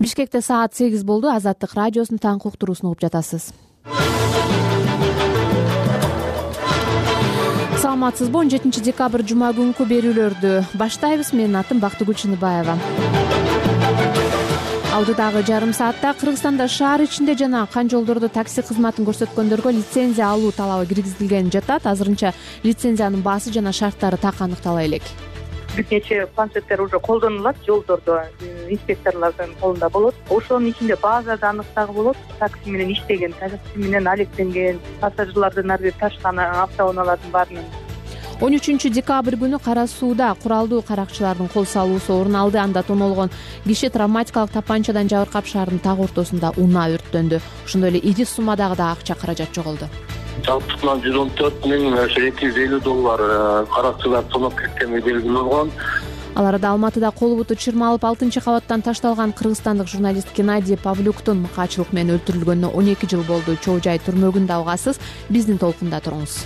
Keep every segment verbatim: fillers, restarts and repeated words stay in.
Бишкекте саат сегиз болду. Азаттык радиосунун таңкы уктуруусун угуп жатасыз. Саламатсызбы? он жетинчи декабрь жума күнкү берүүлөрдү баштайбыз. Менин атым Бактыгүл Чыныбаева. Алдыдагы жарым саатта Кыргызстанда шаар ичинде жана кан жолдордо такси кызматын көрсөткөндөргө лицензия алуу талабы киргизилген жатат. Азырынча лицензиянын баасы жана шарттары так аныктала элек. Бир нече планшеттер уже колдонулат, жолдордо инспекторлордун колунда болот. Ошонун ичинде базада анык дагы болот. Такси менен иштеген, такси менен алектенген, пассажирлардын ар бир ташкан автоунаалардын баарынын. он үчүнчү декабрь күнү Кара сууда куралдуу каракчылардын кол салуусу орун алды. Анда тонолгон киши травматикалык тапанчадан жабыркап шаардын так ортосунда унаа өрттөндү. Ошондой эле иди суммадагы да акча каражат жоголду. Жалпы план жүз он төрт миң эки жүз элүү доллар каракчылар тоноп кеткени белгилүү болгон. Ал арада Алматыда кол буту чырмалып алтынчы кабаттан ташталган кыргызстандык журналист Геннадий Павлюктун мыкаачылык менен өлтүрүлгөнүнө он эки жыл болду. Чоо жай түрмөгүндө угасыз. Биздин толкунда туруңуз.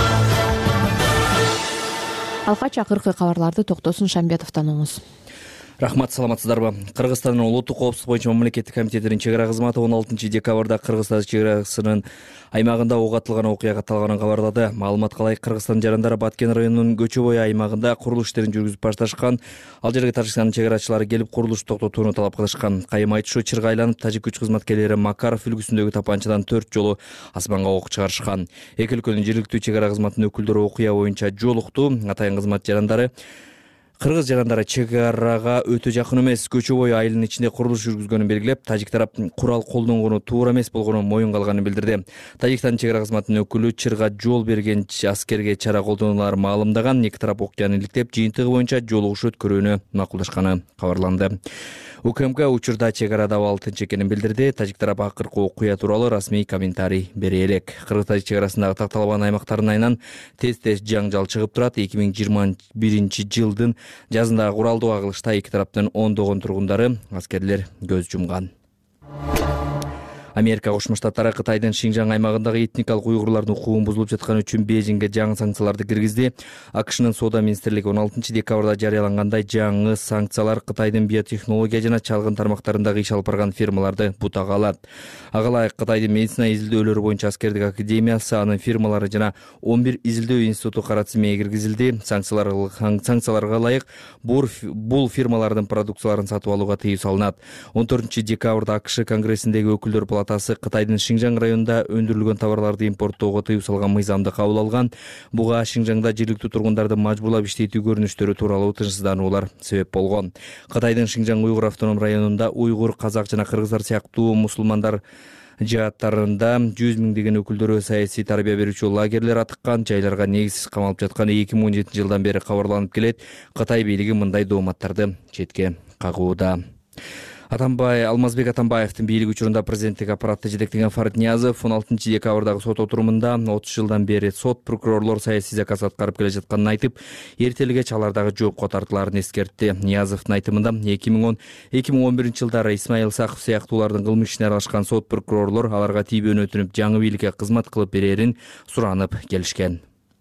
Алкача акыркы кабарларды Токтосун Шамбетовдон угуңуз. Рахмат, саламатсыздарбы? Кыргызстандын улуттук коопсуздук боюнча мамлекеттик комитетинин чек ара кызматы он алтынчы декабрда Кыргызстан чек арасынын аймагында ок атылган окуя катталганын кабарлады. Маалыматка ылайык, Кыргызстан жарандары Баткен районунун Көчө бою аймагында курулуш иштерин жүргүзүп башташкан. Ал жерге Тажикстандын чек арачылары келип курулушту токтотууну талап кылышкан. Кайым айтышы чырга айланып, тажик күч кызматкерлери Макаров үлгүсүндөгү тапанчадан төрт жолу асманга ок чыгарышкан. Эки өлкөнүн жергиликтүү чек ара кызматынын өкүлдөрү окуя боюнча жолукту. Атайын кызмат жарандары Кыргыз жарандары чек арага өтө жакын эмес, Көчө бою айылынын ичинде курулуш жүргүзгөнүн белгилеп, тажик тарап курал колдонгону туура эмес болгонун моюнга алганын билдирди. Тажикстандын чек ара кызматынын өкүлү чырга жол берген аскерге чара колдонуларын маалымдаган. Эки тарап окуяны иликтеп, жыйынтыгы боюнча жолугуш өткөрүүнү макулдашканы кабарланды. УКМК учурда чек арада алтынчы экенин билдирди. Тажик тарап акыркы окуя тууралуу расмий комментарий бере элек. Кыргыз-тажик чек арасындагы такталган аймактардын айынан тез-тез жаңжал чыгып турат. эки миң жыйырма биринчи жылдын жазындагы куралдуу агылышта эки тараптын ондогон тургундары, аскерлер көз жумган. Америка Кошмо Штаттары Кытайдын Шинжаң аймагындагы этникалык уйгурлардын укугун бузулуп жатканы үчүн Бейжиңге жаңы санкцияларды киргизди. АКШнын соода министрлиги он алтынчы декабрда жарыялангандай жаңы санкциялар Кытайдын биотехнология жана чалгын тармактарындагы иш алып барган фирмаларды бутага алат. Ага ылайык, Кытайдын медицина изилдөөлөрү боюнча аскердик академиясы, анын фирмалары жана он бир изилдөө институту кара тизмеге киргизилди. Санкцияларга ылайык бул фирмалардын продукцияларын сатып алууга тыюу салынат. он төртүнчү декабрда АКШ Конгрессиндеги өкүлдөр палатасы Кытайдын Шинжаң районунда өндүрүлгөн товарларды импорттоого тыюу салган мыйзамды кабыл алган. Буга Шинжаңда жергиликтүү тургундарды мажбурлап иштетүү көрүнүштөрү тууралуу тынчсыздануулар себеп болгон. Кытайдын Шинжаң уйгур автоном районунда уйгур, казак жана кыргыздар сыяктуу мусулмандар жааттарында жүз миңдеген өкүлдөрү саясий тарбия берүүчү лагерлер атыккан, жайларга негизсиз камалып жатканы эки миң он жетинчи жылдан бери кабарланып келет. Кытай бийлиги мындай дооматтарды четке кагууда. Атамбай Алмазбек Атамбаевдин бийлиги учурунда президенттик аппаратты жетектеген Фарид Ниязов он алтынчы декабрдагы сот отурумунда отуз жылдан бери сот прокурорлор саясий заказ аткарып келе жатканын айтып, эртелгече алардагы жоопко тартылаарын эскертти. Ниязовдун айтымында эки миң он эки миң он биринчи жылдары Исмаил Саков сыяктуулардын кылмыш ишине аралашкан сот прокурорлор аларга тийбөөнү өтүнүп, жаңы бийликке кызмат кылып берерин суранып келишкен.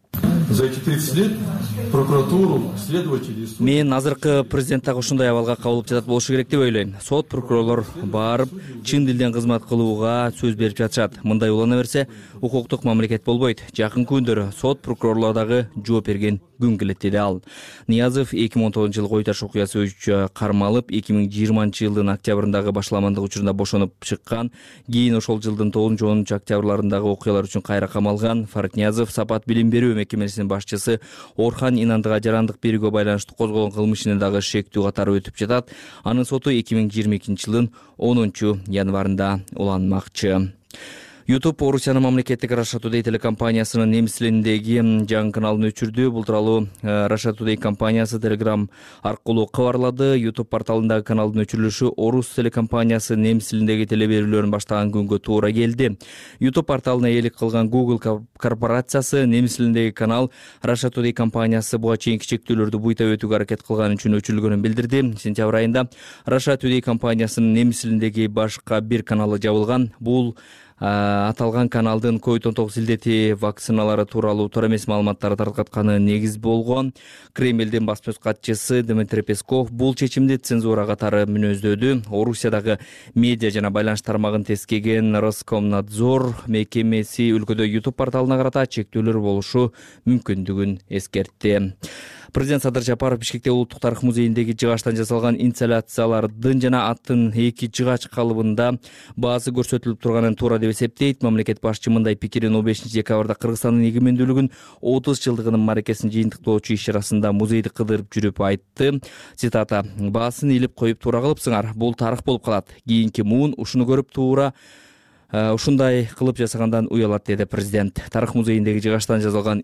За эти тридцать лет прокуратуру, следователи... Мен азыркы президент так ушундай абалга кабылып жатат болушу керек деп ойлойм. Сот прокурорлор барып, чын дилден кызмат кылууга сөз берип жатышат. Мындай улана берсе, укуктук мамлекет болбойт. Жакын күндөрү сот прокурорлор дагы жооп берген күн келет, деди ал. Ниязов эки миң он тогузунчу жылы Кой Таш окуясы боюнча кармалып, эки миң жыйырманчы жылдын октябрындагы башаламандык учурунда бошонуп чыккан. Кийин ошол жылдын тогузунчу онунчу октябрларындагы окуялар үчүн кайра камалган. Фарид Ниязов Сапат билим берүү мекемесинин башчысы Орхан Инандыга жарандык берүүгө байланыштуу козголгон кылмыш ишине дагы шектүү катары өтүп жатат. Анын соту эки миң жыйырма экинчи жылдын онунчу январында уланмакчы. YouTube Орусиянын мамлекеттик Russia Today телекомпаниясынын немис тилиндеги жаңы каналын өчүрдү. Бул тууралуу Russia Today компаниясы Telegram аркылуу кабарлады. YouTube порталындагы каналдын өчүрүлүшү Орус телекомпаниясы немис тилиндеги телеберүүлөрүн баштаган күнгө туура келди. YouTube порталына ээлик кылган Google корпорациясы немис тилиндеги канал Russia Today компаниясы буга чейинки чектөөлөрдү буйтап өтүүгө аракет кылганы үчүн өчүрүлгөнүн билдирди. Сентябрь айында Russia Today компаниясынын немис тилиндеги башка бир каналы жабылган. Бул аталган каналдын ковид он тогуз илдети вакциналары тууралуу туура эмес маалыматтарды таркатканы негиз болгон. Кремлдин басма сөз катчысы Дмитрий Песков бул чечимди цензура катары мүнөздөдү. Орусиядагы медиа жана байланыш тармагын тескеген Роскомнадзор мекемеси өлкөдө YouTube порталына карата чектөөлөр болушу мүмкүндүгүн эскертти. Президент Садыр Жапаров Бишкекте Улуттук тарых музейиндеги жыгачтан жасалган инсталляциялардын жана аттын эки жыгач калыбында баасы көрсөтүлүп турганын туура деп эсептейт. Мамлекет башчы мындай пикирин он бешинчи декабрда Кыргызстандын эгемендүүлүгүнүн отуз жылдыгынын маракесин жыйынтыктоочу иш чарасында музейди кыдырып жүрүп айтты. Цитата: "Баасын илип коюп туура кылыпсыңар. Бул тарых болуп калат. Кийинки муун ушуну көрүп туура ушундай кылып жасагандан уялат", деди президент. Тарых музейиндеги жыгачтан жасалган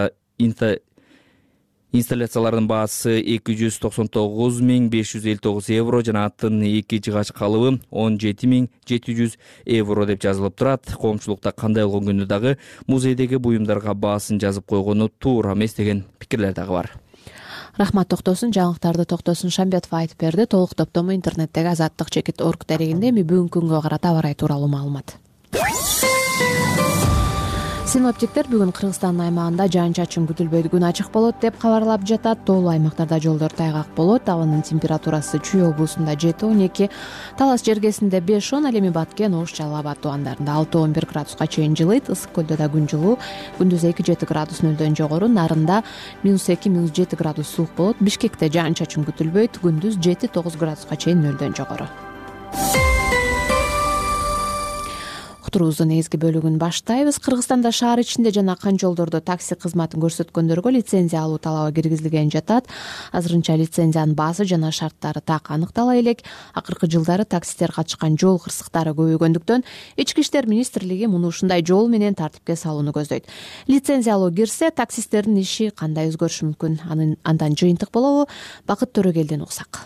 инсталляциялардын баасы эки жүз токсон тогуз миң беш жүз элүү тогуз евро жана аттын эки жыгач калыбы он жети миң жети жүз евро деп жазылып турат. Коомчулукта кандай болгон күндө дагы музейдеги буюмдарга баасын жазып койгону туура эмес деген пикирлер дагы бар. Рахмат Токтосун. Жаңылыктарды Токтосун Шамбетов айтып берди. Толук топтому интернеттеги азаттык чекит орг дарегинде. Эми бүгүнкү күнгө карата аба ырайы тууралуу маалымат. Синоптиктер бүгүн Кыргызстандын аймагында жаан-чачын күтүлбөйт, күн ачык болот деп кабарлап жатат. Тоолуу аймактарда жолдор тайгак болот. Абанын температурасы Чүй облусунда жети он эки, Талас жергесинде беш он, ал эми Баткен, Ош, Жалал Абад тубандарында алты он бир градуска чейин жылыйт. Ысык көлдө да күн жылуу. Күндүз эки жети градус нөлдөн жогору, Нарында минус эки минус жети градус суук болот. Бишкекте жаан-чачын күтүлбөйт, күндүз жети тогуз градуска чейин нөлдөн жогору. Турубуздун негизги бөлүгүн баштайбыз. Кыргызстанда шаар ичинде жана кан жолдордо такси кызматын көрсөткөндөргө лицензия алуу талабы киргизилген жатат. Азырынча лицензиянын баасы жана шарттары так аныктала элек. Акыркы жылдары таксисттер катышкан жол кырсыктары көбөйгөндүктөн Ички иштер министрлиги муну ушундай жол менен тартипке салууну көздөйт. Лицензия алуу кирсе, таксисттердин иши кандай өзгөрүшү мүмкүн? Андан жыйынтык болобу? Бакыт Төрөгелден уксак.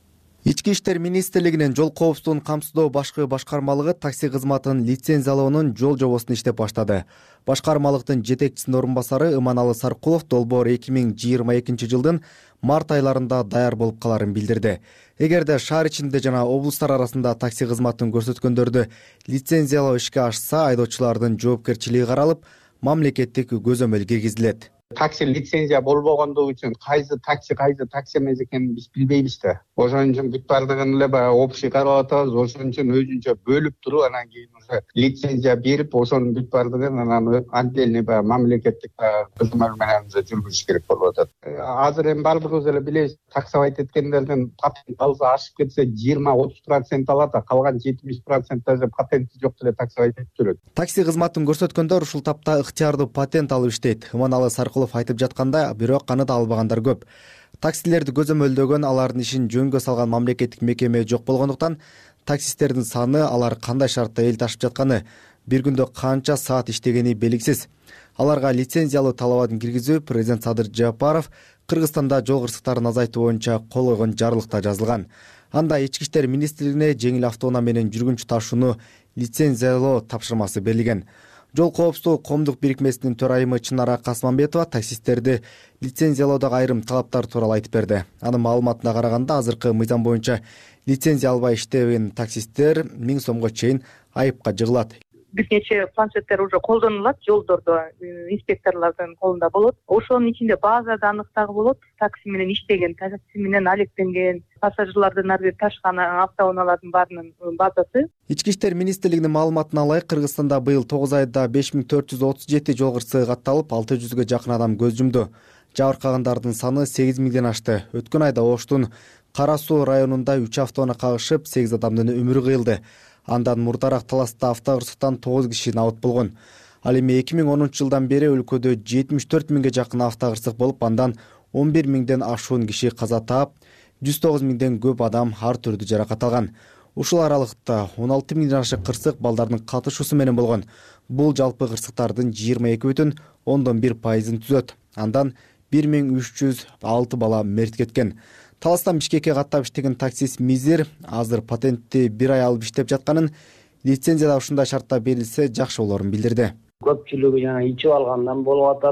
Ички иштер министрлигинин жол коопсуздугун камсыздоо башкы башкармалыгы такси кызматын лицензиялоонун жол жобосун иштеп баштады. Башкармалыктын жетекчисинин орун басары Иманалы Саркулов долбоор эки миң жыйырма экинчи жылдын март айларында даяр болуп каларын билдирди. Эгерде шаар ичинде жана облустар арасында такси кызматын көрсөткөндөрдү лицензиялоо ишке ашса, айдоочулардын жоопкерчилиги каралып, мамлекеттик көзөмөл киргизилет. Такси лицензия болбогондугу үчүн кайсы такси кайсы такси эмес экенин биз билбейбиз да. Ошон үчүн бүт баардыгын эле баягы общий карап атабыз. Ошон үчүн өзүнчө бөлүп туруп, анан кийин уже лицензия берип, ошонун бүт баардыгын анан отдельный баягы мамлекеттик көзөмөл менен жүргүзүш керек болуп атат. Азыр эми баардыгыбыз эле билебиз, таксовать эткендердин патент алса ашып кетсе жыйырма отуз процент алат, а калган жетимиш процент даже патенти жок деле таксовать этип жүрөт. Такси кызматын көрсөткөндөр ушул тапта ыктыярдуу патент алып иштейт. Иманалы Саркулов айтып жатканда, бирок аны да албагандар көп. Таксилерди көзөмөлдөгөн, алардын ишин жөнгө салган мамлекеттик мекеме жок болгондуктан таксисттердин саны, алар кандай шартта эл ташып жатканы, бир күндө канча саат иштегени белгисиз. Аларга лицензиялуу талабын киргизүү президент Садыр Жапаров Кыргызстанда жол кырсыктарын азайтуу боюнча кол койгон жарлыкта жазылган. Анда Ички иштер министрлигине жеңил автоунаа менен жүргүнчү ташууну лицензиялоо тапшырмасы берилген. Жол коопсуздугу коомдук бирикмесинин төрайымы Чынара Касманбетова таксисттерди лицензиялоодогу айрым талаптар тууралуу айтып берди. Анын маалыматына караганда, азыркы мыйзам боюнча лицензия албай иштеген таксисттер миң сомго чейин айыпка жыгылат. Бир нече планшеттер уже колдонулат, жолдордо инспекторлордун колунда болот. Ошонун ичинде базада аныктагы болот. Такси менен иштеген, такси менен алектенген, пассажирлардын ары бери ташкан автоунаалардын баарынын базасы. Ички иштер министрлигинин маалыматына ылайык, Кыргызстанда быйыл тогуз айда беш миң төрт жүз отуз жети жол кырсыгы катталып, алты жүзгө жакын адам көз жумду. Жабыркагандардын саны сегиз миңден ашты. Өткөн айда Оштун Кара Суу районунда үч автоунаа кагышып, сегиз адамдын өмүрү кыйылды. Андан мурдараак Таласта автокырсыктан тогуз киши набыт болгон. Ал эми эки миң онунчу жылдан бери өлкөдө жетимиш төрт миңге жакын автокырсык болуп, андан он бир миңден ашуун киши каза таап, жүз тогуз миңден көп адам ар түрдүү жаракат алган. Ушул аралыкта он алты миңден ашык кырсык балдардын катышуусу менен болгон. Бул жалпы кырсыктардын жыйырма эки бүтүн ондон бир пайызын түзөт. Андан бир миң үч жүз алты бала мерт кеткен. Таластан Бишкекке каттап иштеген таксист Мизир азыр патентти бир ай алып иштеп жатканын, лицензияда ушундай шартта берилсе жакшы болорун билдирди. Көпчүлүгү жана ичип алгандан болуп атат.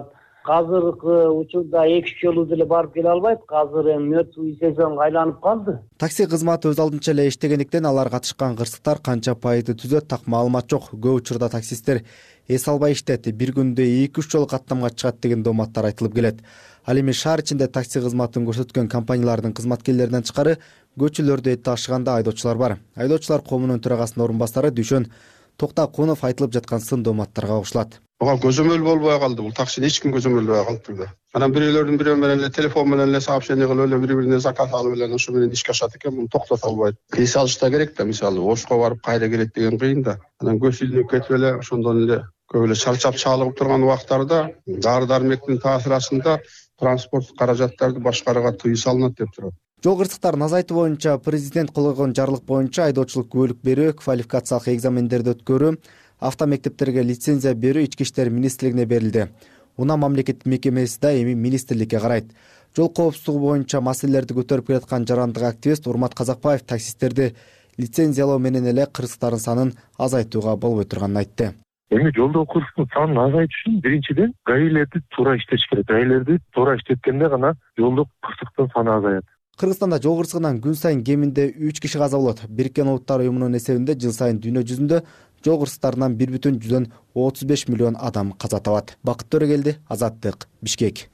азыркы учурда эки үч жолу деле барып келе албайт. Азыр эми мертвый сезонго айланып калды. Такси кызматы өз алдынча эле иштегендиктен алар катышкан кырсыктар канча пайызды түзөт так маалымат жок. Көп учурда таксисттер эс албай иштейт, бир күндө эки үч жолу каттамга чыгат деген дооматтар айтылып келет. Ал эми шаар ичинде такси кызматын көрсөткөн компаниялардын кызматкерлеринен тышкары көчөлөрдө эте ашыганда айдоочулар бар. Айдоочулар коомунун төрагасынын орун басары Дүйшөн Токтакунов айтылып жаткан сын дооматтарга кошулат. Буга көзөмөл болбой калды. Бул таксини эч ким көзөмөлдөбөй калыптыр. Анан бирөөлөрдүн бирөө менен эле телефон менен эле сообщение кылып эле бири-бирине заказ алып эле ошо менен ишке ашат экен. Муну токтото албайт. Эс алыш да керек да, мисалы Ошко барып кайра келет деген кыйын да. Анан көз илинип кетип эле ошондон эле көп эле чарчап чалыгып турган убактарда дары-дармектин таасирасында транспорт каражаттарды башкарууга тыюу салынат деп турат. Жол кырсыктарын азайтуу боюнча президент кол койгон жарлык боюнча айдоочулук күбөлүк берүү, квалификациялык экзамендерди өткөрүү, автомектептерге лицензия берүү Ички иштер министрлигине берилди. Унаа мамлекеттик мекемеси да эми министрликке карайт. Жол коопсуздугу боюнча маселелерди көтөрүп келаткан жарандык активист Урмат Казакбаев таксисттерди лицензиялоо менен эле кырсыктардын санын азайтууга болбой турганын айтты. Эми жолдо кырсыктын санын азайтыш үчүн биринчиден гаилерди туура иштеш керек. Гаилерди туура иштеткенде гана жолдо кырсыктын саны азаят. Кыргызстанда жол кырсыгынан күн сайын кеминде үч киши каза болот. Бириккен Улуттар уюмунун эсебинде жыл сайын дүйнө жүзүндө жол кырсыктарынан бир бүтүн жүздөн отуз беш миллион адам каза табат. Бакыт Төрөгелди, Азаттык, Бишкек.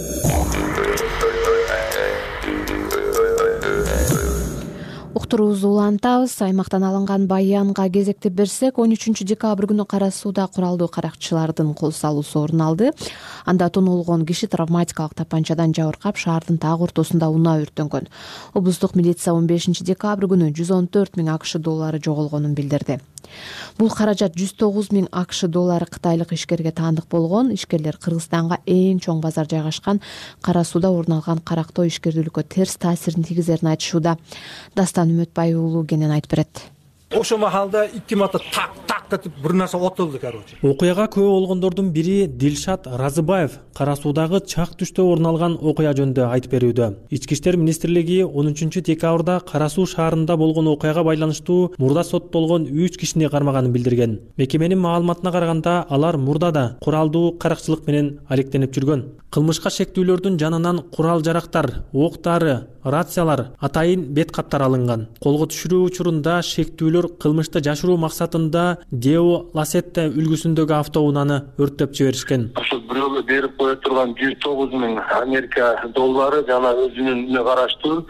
Уктуруубузду улантабыз. Аймактан алынган баянга кезектеп берсек, он үчүнчү декабрь күнү Кара сууда куралдуу каракчылардын кол салуусу орун алды. Анда тонолгон киши травматикалык тапанчадан жабыркап, шаардын так ортосунда унаа өрттөнгөн. Облустук милиция он бешинчи декабрь күнү жүз он төрт миң АКШ доллары жоголгонун билдирди. Бул каражат жүз тогуз миң АКШ доллары кытайлык ишкерге таандык болгон. Ишкерлер Кыргызстанга эң чоң базар жайгашкан Кара сууда орун алган карактоо ишкердүүлүккө терс таасирин тийгизерин айтышууда. Дастан Үмөтбай уулу кенен айтып берет. Ошо махалда икки марта так так этип бир нерсе отулду, короче. Окуяга күбө болгондордун бири Дилшат Разыбаев Кара суудагы чак түштө орун алган окуя жөнүндө айтып берүүдө. Ички иштер министрлиги он үчүнчү декабрда Кара суу шаарында болгон окуяга байланыштуу мурда соттолгон үч кишини кармаганын билдирген. Мекеменин маалыматына караганда, алар мурда да куралдуу каракчылык менен алектенип жүргөн. Кылмышка шектүүлөрдүн жанынан курал жарактар, октары, рациялар, атайын бет каптар алынган. Колго түшүрүү учурунда шектүүлөр кылмышты жашыруу максатында Део Ласетта үлгүсүндөгү автоунааны өрттөп жиберишкен. Ошол бирөөгө берип кое турган жүз тогуз миң Америка доллары жана өзүнүн караштуу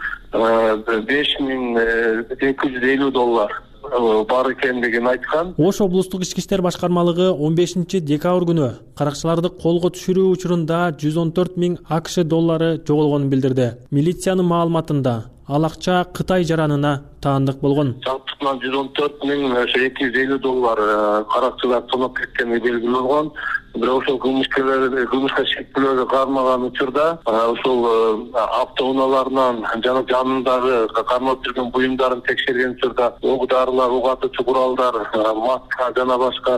беш миң эки жүз элүү доллар бар экендигин айткан. Ош облустук ички иштер башкармалыгы он бешинчи декабрь күнү каракчыларды колго түшүрүү учурунда жүз он төрт миң АКШ доллары жоголгонун билдирди. Милициянын маалыматында ал акча Кытай жаранына таандык болгон. Жалпысынан жүз он төрт миң эки жүз элүү доллар каракчылар тоноп кеткени белгилүү болгон. Бирок ошол кылмышкерлер кылмышка шектүүлөргө кармаган учурда ошол автоунааларынан жана жанындагы кармалып жүргөн буюмдарын текшерген учурда ок дарылар, ок атуучу куралдар, маска жана башка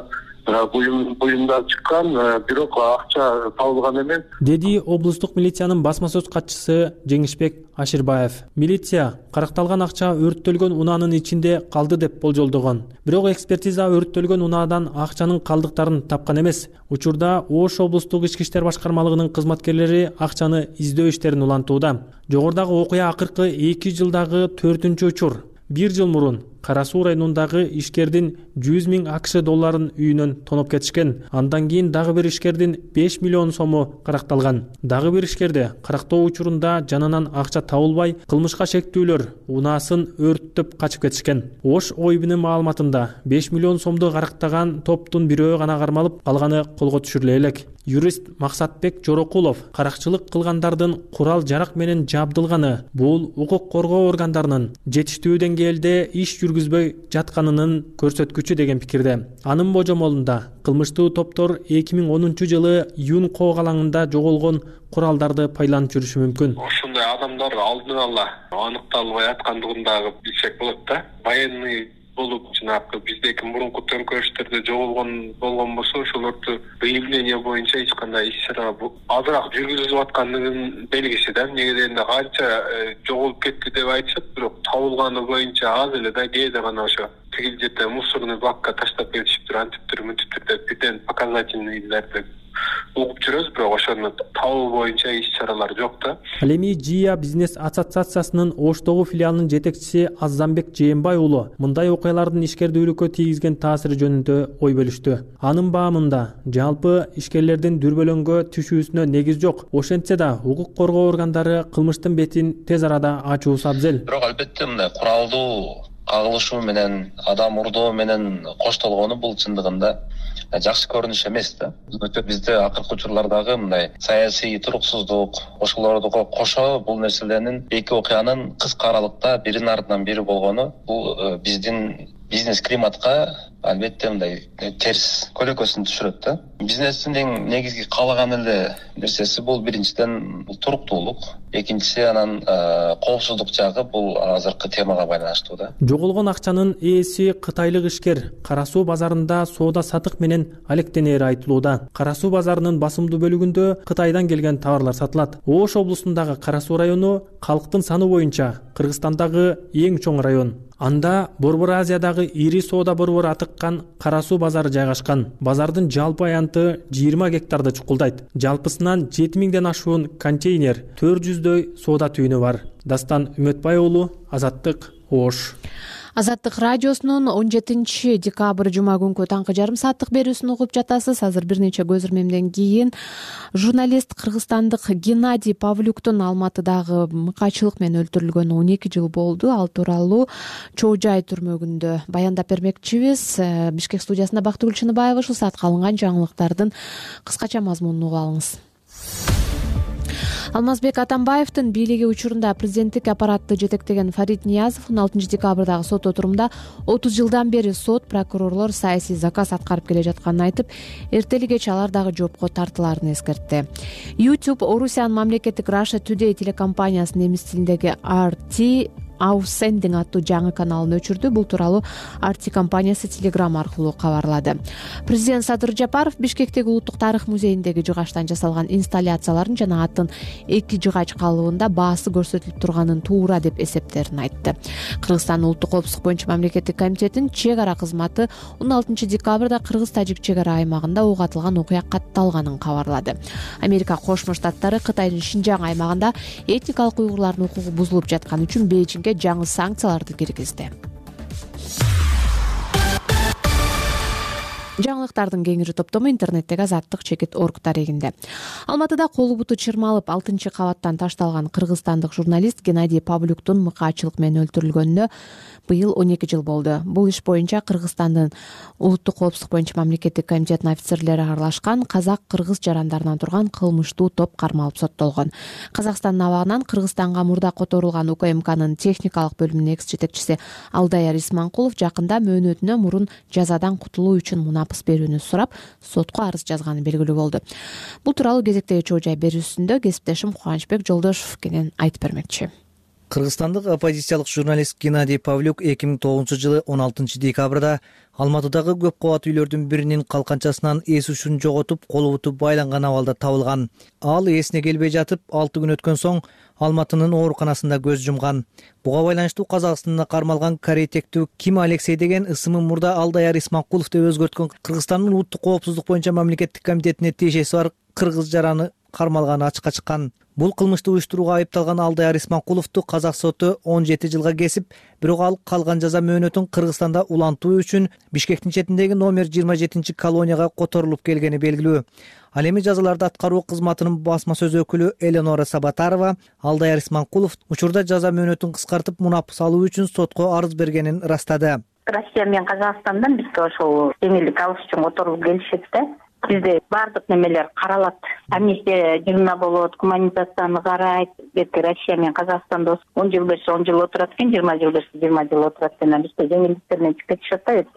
буюм буюмдар чыккан, бирок акча табылган эмес, деди облустук милициянын басма сөз катчысы Жеңишбек Аширбаев. Милиция каракталган акча өрттөлгөн унаанын ичинде калды деп болжолдогон. Бирок экспертиза өрттөлгөн унаадан акчанын калдыктарын тапкан эмес. Учурда Ош облустук ички иштер башкармалыгынын кызматкерлери акчаны издөө иштерин улантууда. Жогорудагы окуя акыркы эки жылдагы төртүнчү учур. Бир жыл мурун Кара суу районундагы ишкердин жүз миң АКШ долларын үйүнөн тоноп кетишкен. Андан кийин дагы бир ишкердин беш миллион сому каракталган. Дагы бир ишкерде карактоо учурунда жанынан акча табылбай, кылмышка шектүүлөр унаасын өрттөп качып кетишкен. Ош ойбунун маалыматында беш миллион сомду карактаган топтун бирөө гана кармалып, калганы колго түшүрүлө элек. Юрист Максатбек Жорокулов каракчылык кылгандардын курал жарак менен жабдылганы бул укук коргоо органдарынын жетиштүү деңгээлде иш жүргүзбөй жатканынын көрсөткүчү деген пикирде. Анын божомолунда кылмыштуу топтор эки миң онунчу жылы Юн коогалаңында жоголгон куралдарды пайдаланып жүрүшү мүмкүн. Ошондой адамдар алдын ала аныкталбай аткандыгын дагы билсек болот да. Военный болуп жанагы биздеки мурунку төңкөрүштөрдө жоголгон болгон болсо, ошолорду выявление боюнча эч кандай иш-чара азыраак жүргүзүлүп аткандыгынын белгиси да. Эмнеге дегенде канча жоголуп кетти деп айтышат, бирок табылганы боюнча аз эле да, кээде гана ошо тигил жерде мусорный бакка таштап кетишиптир, антиптир, мынтиптир деп бирден показательныйлерди угуп жүрөбүз, бирок ошону табуу боюнча иш чаралар жок да. Ал эми Жия бизнес ассоциациясынын Оштогу филиалынын жетекчиси Азамбек Жээнбай уулу мындай окуялардын ишкердүүлүккө тийгизген таасири жөнүндө ой бөлүштү. Анын баамында жалпы ишкерлердин дүрбөлөңгө түшүүсүнө негиз жок. Ошентсе да укук коргоо органдары кылмыштын бетин тез арада ачуусу абзел. Бирок албетте мындай куралдуу кагылышуу менен адам урдоо менен коштолгону бул чындыгында жакшы көрүнүш эмес да. Бизде акыркы учурлардагы мындай саясий туруксуздук, ошолорго кошо бул нерселердин эки окуянын кыска аралыкта биринин артынан бири болгону бул биздин бизнес климатка албетте мындай терс көлөкөсүн түшүрөт да. Бизнестин эң негизги каалаган эле нерсеси бул биринчиден туруктуулук, экинчиси анан коопсуздук жагы бул азыркы темага байланыштуу да. Жоголгон акчанын ээси кытайлык ишкер Кара Суу базарында соода сатык менен алектенери айтылууда. Кара Суу базарынын басымдуу бөлүгүндө Кытайдан келген товарлар сатылат. Ош облусундагы Кара Суу району калктын саны боюнча Кыргызстандагы эң чоң район. Анда Борбор Азиядагы ири соода борбору атыккан Кара Суу базары жайгашкан. Базардын жалпы аянты жыйырма гектарды чукулдайт. Жалпысынан жети миңден ашуун контейнер, төрт жүздөй соода түйүнү бар. Дастан Үмөтбай уулу, Азаттык, Ош. Азаттык радиосунун он жетинчи декабрь жума күнкү таңкы жарым сааттык берүүсүн угуп жатасыз. Азыр бир нече көз ирмемден кийин журналист кыргызстандык Геннадий Павлюктун Алматыдагы мыкаачылык менен өлтүрүлгөнүнө он эки жыл болду. Ал тууралуу Чоо Жай түрмөгүндө баяндап бермекчибиз. Бишкек студиясында Бактыгүл Чыныбаева ушул саатка алынган жаңылыктардын кыскача мазмунун угуп алыңыз. Алмазбек Атамбаевдин бийлиги учурунда президенттик аппаратты жетектеген Фарид Ниязов он алтынчы декабрдагы сот отурумда отуз жылдан бери сот, прокурорлор саясий заказ аткарып келе жатканын айтып, эртели кеч алар дагы жоопко тартылаарын эскертти. YouTube Орусиянын мамлекеттик Russia Today телекомпаниясынын немис тилиндеги ар ти Аусендинг аттуу жаңы каналын өчүрдү. Бул тууралуу ар ти компаниясы Telegram аркылуу кабарлады. Президент Садыр Жапаров Бишкектеги Улуттук тарых музейиндеги жыгачтан жасалган инсталляцияларын жана аттын эки жыгач калыбында баасы көрсөтүлүп турганын туура деп эсептерин айтты. Кыргызстандын улуттук коопсуздук боюнча мамлекеттик комитетинин чек ара кызматы он алтынчы декабрда Кыргыз-Тажик чек ара аймагында ок атылган окуя катталганын кабарлады. Америка Кошмо Штаттары Кытайдын Шинжаң аймагында этникалык уйгурлардын укугу бузулуп жатканы үчүн Бейжиңге жаңы санкцияларды киргизди. Жаңылыктардын кеңири топтому интернеттеги азаттык чекит точка орг дарегинде. Алматыда колу буту чырмалып алтынчы кабаттан ташталган кыргызстандык журналист Геннадий Павлюктун мыкаачылык менен өлтүрүлгөнүнө быйыл он эки жыл болду. Бул иш боюнча Кыргызстандын улуттук коопсуздук боюнча мамлекеттик комитетинин офицерлери аралашкан казак-кыргыз жарандарынан турган кылмыштуу топ кармалып соттолгон. Казакстандын абагынан Кыргызстанга мурда которулган У К М К'нын техникалык бөлүмүнүн экс жетекчиси Алдаяр Исманкулов жакында мөөнөтүнө мурун жазадан кутулуу үчүн мунапыс берүүнү сурап, сотко арыз жазганы белгилүү болду. Бул тууралуу кезектеги Чоо Жай берүүсүндө кесиптешим Кубанычбек Жолдошов кенен айтып бермекчи. Кыргызстандык оппозициялык журналист Геннадий Павлюк эки миң тогузунчу жылы он алтынчы декабрда Алматыдагы көп кабат үйлөрдүн биринин калканчасынан эс ушун жоготуп, колу буту байланган абалда табылган. Ал эсине келбей жатып, алты күн өткөн соң Алматынын ооруканасында көз жумган. Буга байланыштуу Казакстанда кармалган корейтектүү Ким Алексей деген ысымын мурда Алдаяр Исманкулов деп өзгөрткөн Кыргызстандын улуттук коопсуздук боюнча мамлекеттик комитетине тиешеси бар кыргыз жараны кармалганы ачыкка чыккан. Бул кылмыштуу уюштурууга айыпталган Алдаяр Исманкуловду казак соту он жети жылга кесип, бирок ал калган жаза мөөнөтүн Кыргызстанда улантуу үчүн Бишкектин четиндеги номер жыйырма жетинчи колонияга которулуп келгени белгилүү. Ал эми жазаларды аткаруу кызматынын басма сөз өкүлү Эленора Сабатарова Алдаяр Исманкулов учурда жаза мөөнөтүн кыскартып мунапыс алуу үчүн сотко арыз бергенин ырастады. Россия менен Казакстандан бизге ошол жеңилдик алыш үчүн которулуп келишет да. Бизде бардык немелер каралат. Амнистия жыйына болот, гуманизацияны карайт. Бетке Россия менен Казакстанда он жыл берсе он жыл отурат экен, жыйырма жыл берсе жыйырма жыл отурат экен. Бизде жеңилдиктеринен чыккан да керек.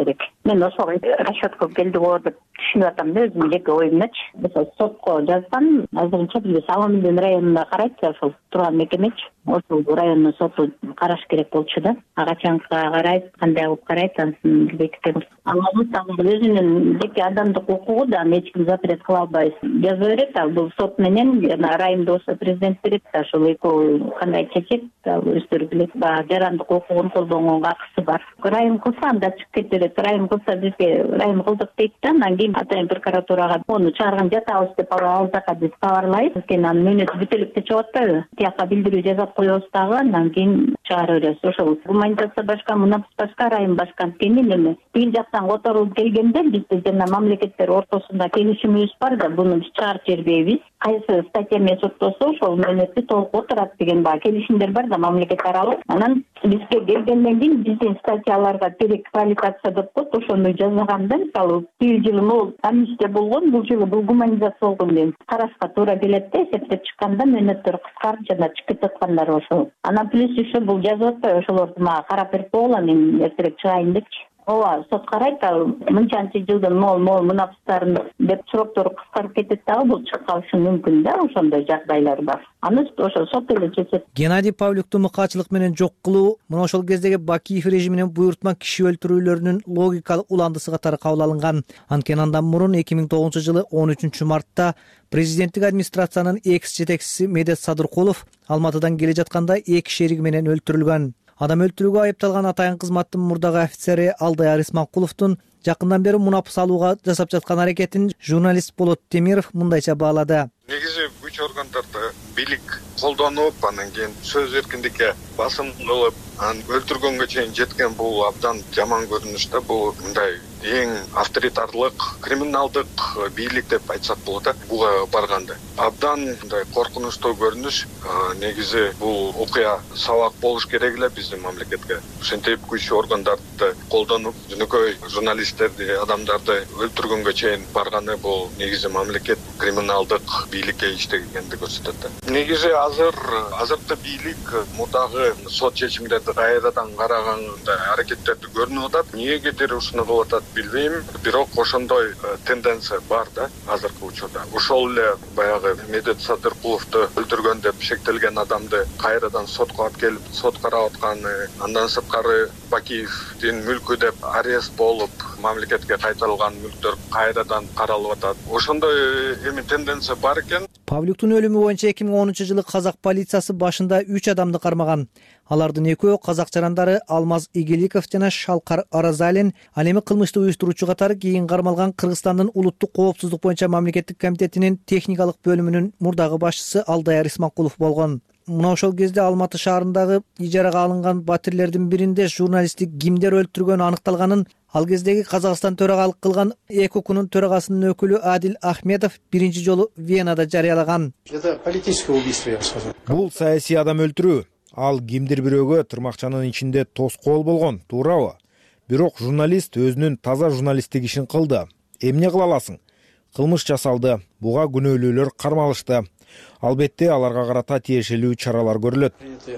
мен ошого расчет кылып келди го деп түшүнүп атам да өзүмдүн жеке оюмдачы. Мисалы сотко жазсам азырынча бизде Самамелдин районуна карайт да ошол турган мекемечи. Ошол райондун соту караш керек болчу да. Ага качанка карайт, кандай кылып карайт ансын бекитебиз. Алабыз ал өзүнүн жеке адамдык укугу да эч ким запрет кыла албайбыз. Жаза берет, ал бул сот менен жана райымды болсо президент берет да ошол экөө кандай чечет ал өздөрү билет. Баягы жарандык укугун колдонгонго акысы бар. Райым кылса анда чыгып кете берет. Райым кылса бизге райым кылдык дейт да, анан кийин атайын прокуратурага ону чыгарган жатабыз деп ал жака биз кабарлайбыз. Анткени анын мөөнөтү бүтүп элек чыгып атпайбы? Тияка билдирүү жазап коебуз дагы, андан кийин чыгарып беребиз. Ошол гуманитация башка, мунапс башка, райым башка. Анткени эме тигил жактан которулуп келгенде бизде жана мамлекеттер ортосунда келишимибиз бар да, буну биз чыгарып жибербейбиз. Кайсы статья менен соттосо ошол мөөнөттү толук отурат деген баягы келишимдер бар да мамлекет аралык. Анан бизге келгенден кийин биздин статьяларга переквалификация деп коет, ошону жасаганда мисалы бир жылы могул амнистия болгон, бул жылы бул гуманизация болгон деп карашка туура келет да, эсептеп чыкканда мөөнөттөр кыскарып жана чыгып жаткандар ошол. Анан плюс еще бул жазып атпайбы, ошолорду мага карап берип койгула, мен эртерээк чыгайын депчи. Ооба, сот карайт, ал мынчанчы жылдын могул могул мунапстарын деп сроктору кыскарып кетет дагы, бул чыгып калышы мүмкүн да, ошондой жагдайлар бар. Аны ошо сот эле чечет. Геннадий Павлюкту мыкаачылык менен жок кылуу мына ошол кездеги Бакиев режиминин буйрутма киши өлтүрүүлөрүнүн логикалык уландысы катары кабыл алынган. Анткени андан мурун эки миң тогузунчу жылы он үчүнчү мартта президенттик администрациянын экс жетекчиси Медет Садыркулов Алматыдан келе жатканда эки шериги менен өлтүрүлгөн. Адам өлтүрүүгө айыпталган атайын кызматтын мурдагы офицери Алдаяр Исманкуловдун жакындан бери мунапыс алууга жасап жаткан аракетин журналист Болот Темиров мындайча баалады. Негизи күч органдарды бийлик колдонуп, анан кийин сөз эркиндикке басым кылып, анан өлтүргөнгө чейин жеткен бул абдан жаман көрүнүш да. Бул мындай эң авторитарлык, криминалдык бийлик деп айтсак болот. Буга барганда абдан мындай коркунучтуу көрүнүш. Негизи бул окуя сабак болуш керек эле биздин мамлекетке. Ошентип күч органдарды колдонуп, жөнөкөй журналисттерди, адамдарды өлтүргөнгө чейин барганы бул негизи мамлекет криминалдык бийликке иштегенди көрсөтөт. Негизи азыр азыркы бийлик мурдагы сот чечимдерди кайрадан караганда аракеттерди көрүнүп атат. Эмнегедир ушуну кылып атат билбейм, бирок ошондой тенденция бар да азыркы учурда. Ошол эле баягы Медет Садыркуловду өлтүргөн деп шектелген адамды кайрадан сотко алып келип сот карап атканы, андан сырткары Бакиевдин мүлкү деп арест болуп, мамлекетке кайтарылган мүлктөр кайрадан каралып атат. Ошондой эми тенденция бар экен. Павлюктун өлүмү боюнча эки миң онунчу жылы казак полициясы башында үч адамды кармаган. Алардын экөө казак жарандары Алмаз Игиликов жана Шалкар Аразалин, ал эми кылмышты уюштуруучу катары кийин кармалган Кыргызстандын улуттук коопсуздук боюнча мамлекеттик комитетинин техникалык бөлүмүнүн мурдагы башчысы Алдаяр Исманкулов болгон. Мына ошол кезде Алматы шаарындагы ижарага алынган батирлердин биринде журналистти кимдер өлтүргөнү аныкталганын ал кездеги Казакстан төрагалык кылган ЭКОКунун төрагасынын өкүлү Адил Ахмедов биринчи жолу Венада жарыялаган. Это политическое убийство, я бы сказал. Бул саясий адам өлтүрүү. Ал кимдир бирөөгө тырмакчанын ичинде тоскоол болгон, туурабы? Бирок журналист өзүнүн таза журналисттик ишин кылды. Эмне кыла аласың? Кылмыш жасалды. Буга күнөөлүүлөр кармалышты. Албетте аларга карата тиешелүү чаралар көрүлөт.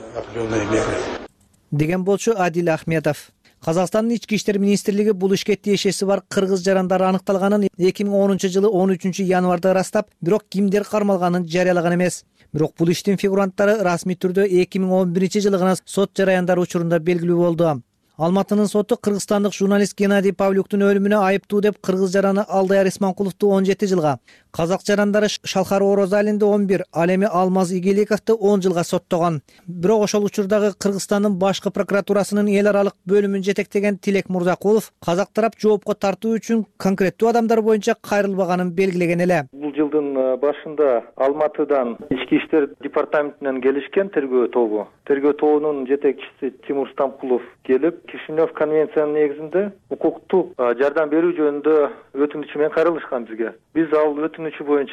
Деген болчу Адил Ахмедов. Казакстандын ички иштер министрлиги бул ишке тиешеси бар кыргыз жарандары аныкталганын эки миң онунчу жылы он үчүнчү январда ырастап, бирок кимдер кармалганын жарыялаган эмес. Бирок бул иштин фигуранттары расмий түрдө эки миң он биринчи жылы гана сот жараяндары учурунда белгилүү болду. Алматынын соту кыргызстандык журналист Геннадий Павлюктун өлүмүнө айыптуу деп кыргыз жараны Алдаяр Исманкуловду он жети жылга, казак жарандары Шалкар Оразалинди он бир, ал эми Алмаз Игиликовду он жылга соттогон. Бирок ошол учурдагы Кыргызстандын башкы прокуратурасынын эл аралык бөлүмүн жетектеген Тилек Мурзакулов казак тарап жоопко тартуу үчүн конкреттүү адамдар боюнча кайрылбаганын белгилеген эле. Бул жылдын башында Алматыдан ички иштер департаментинен келишкен тергөө тобу. Тергөө тобунун жетекчиси Тимур Стампулов келип, Кишинев конвенциянын негизинде укуктук жардам берүү жөнүндө өтүнүчү менен кайрылышкан бизге. Биз ал өтүнүчү боюнча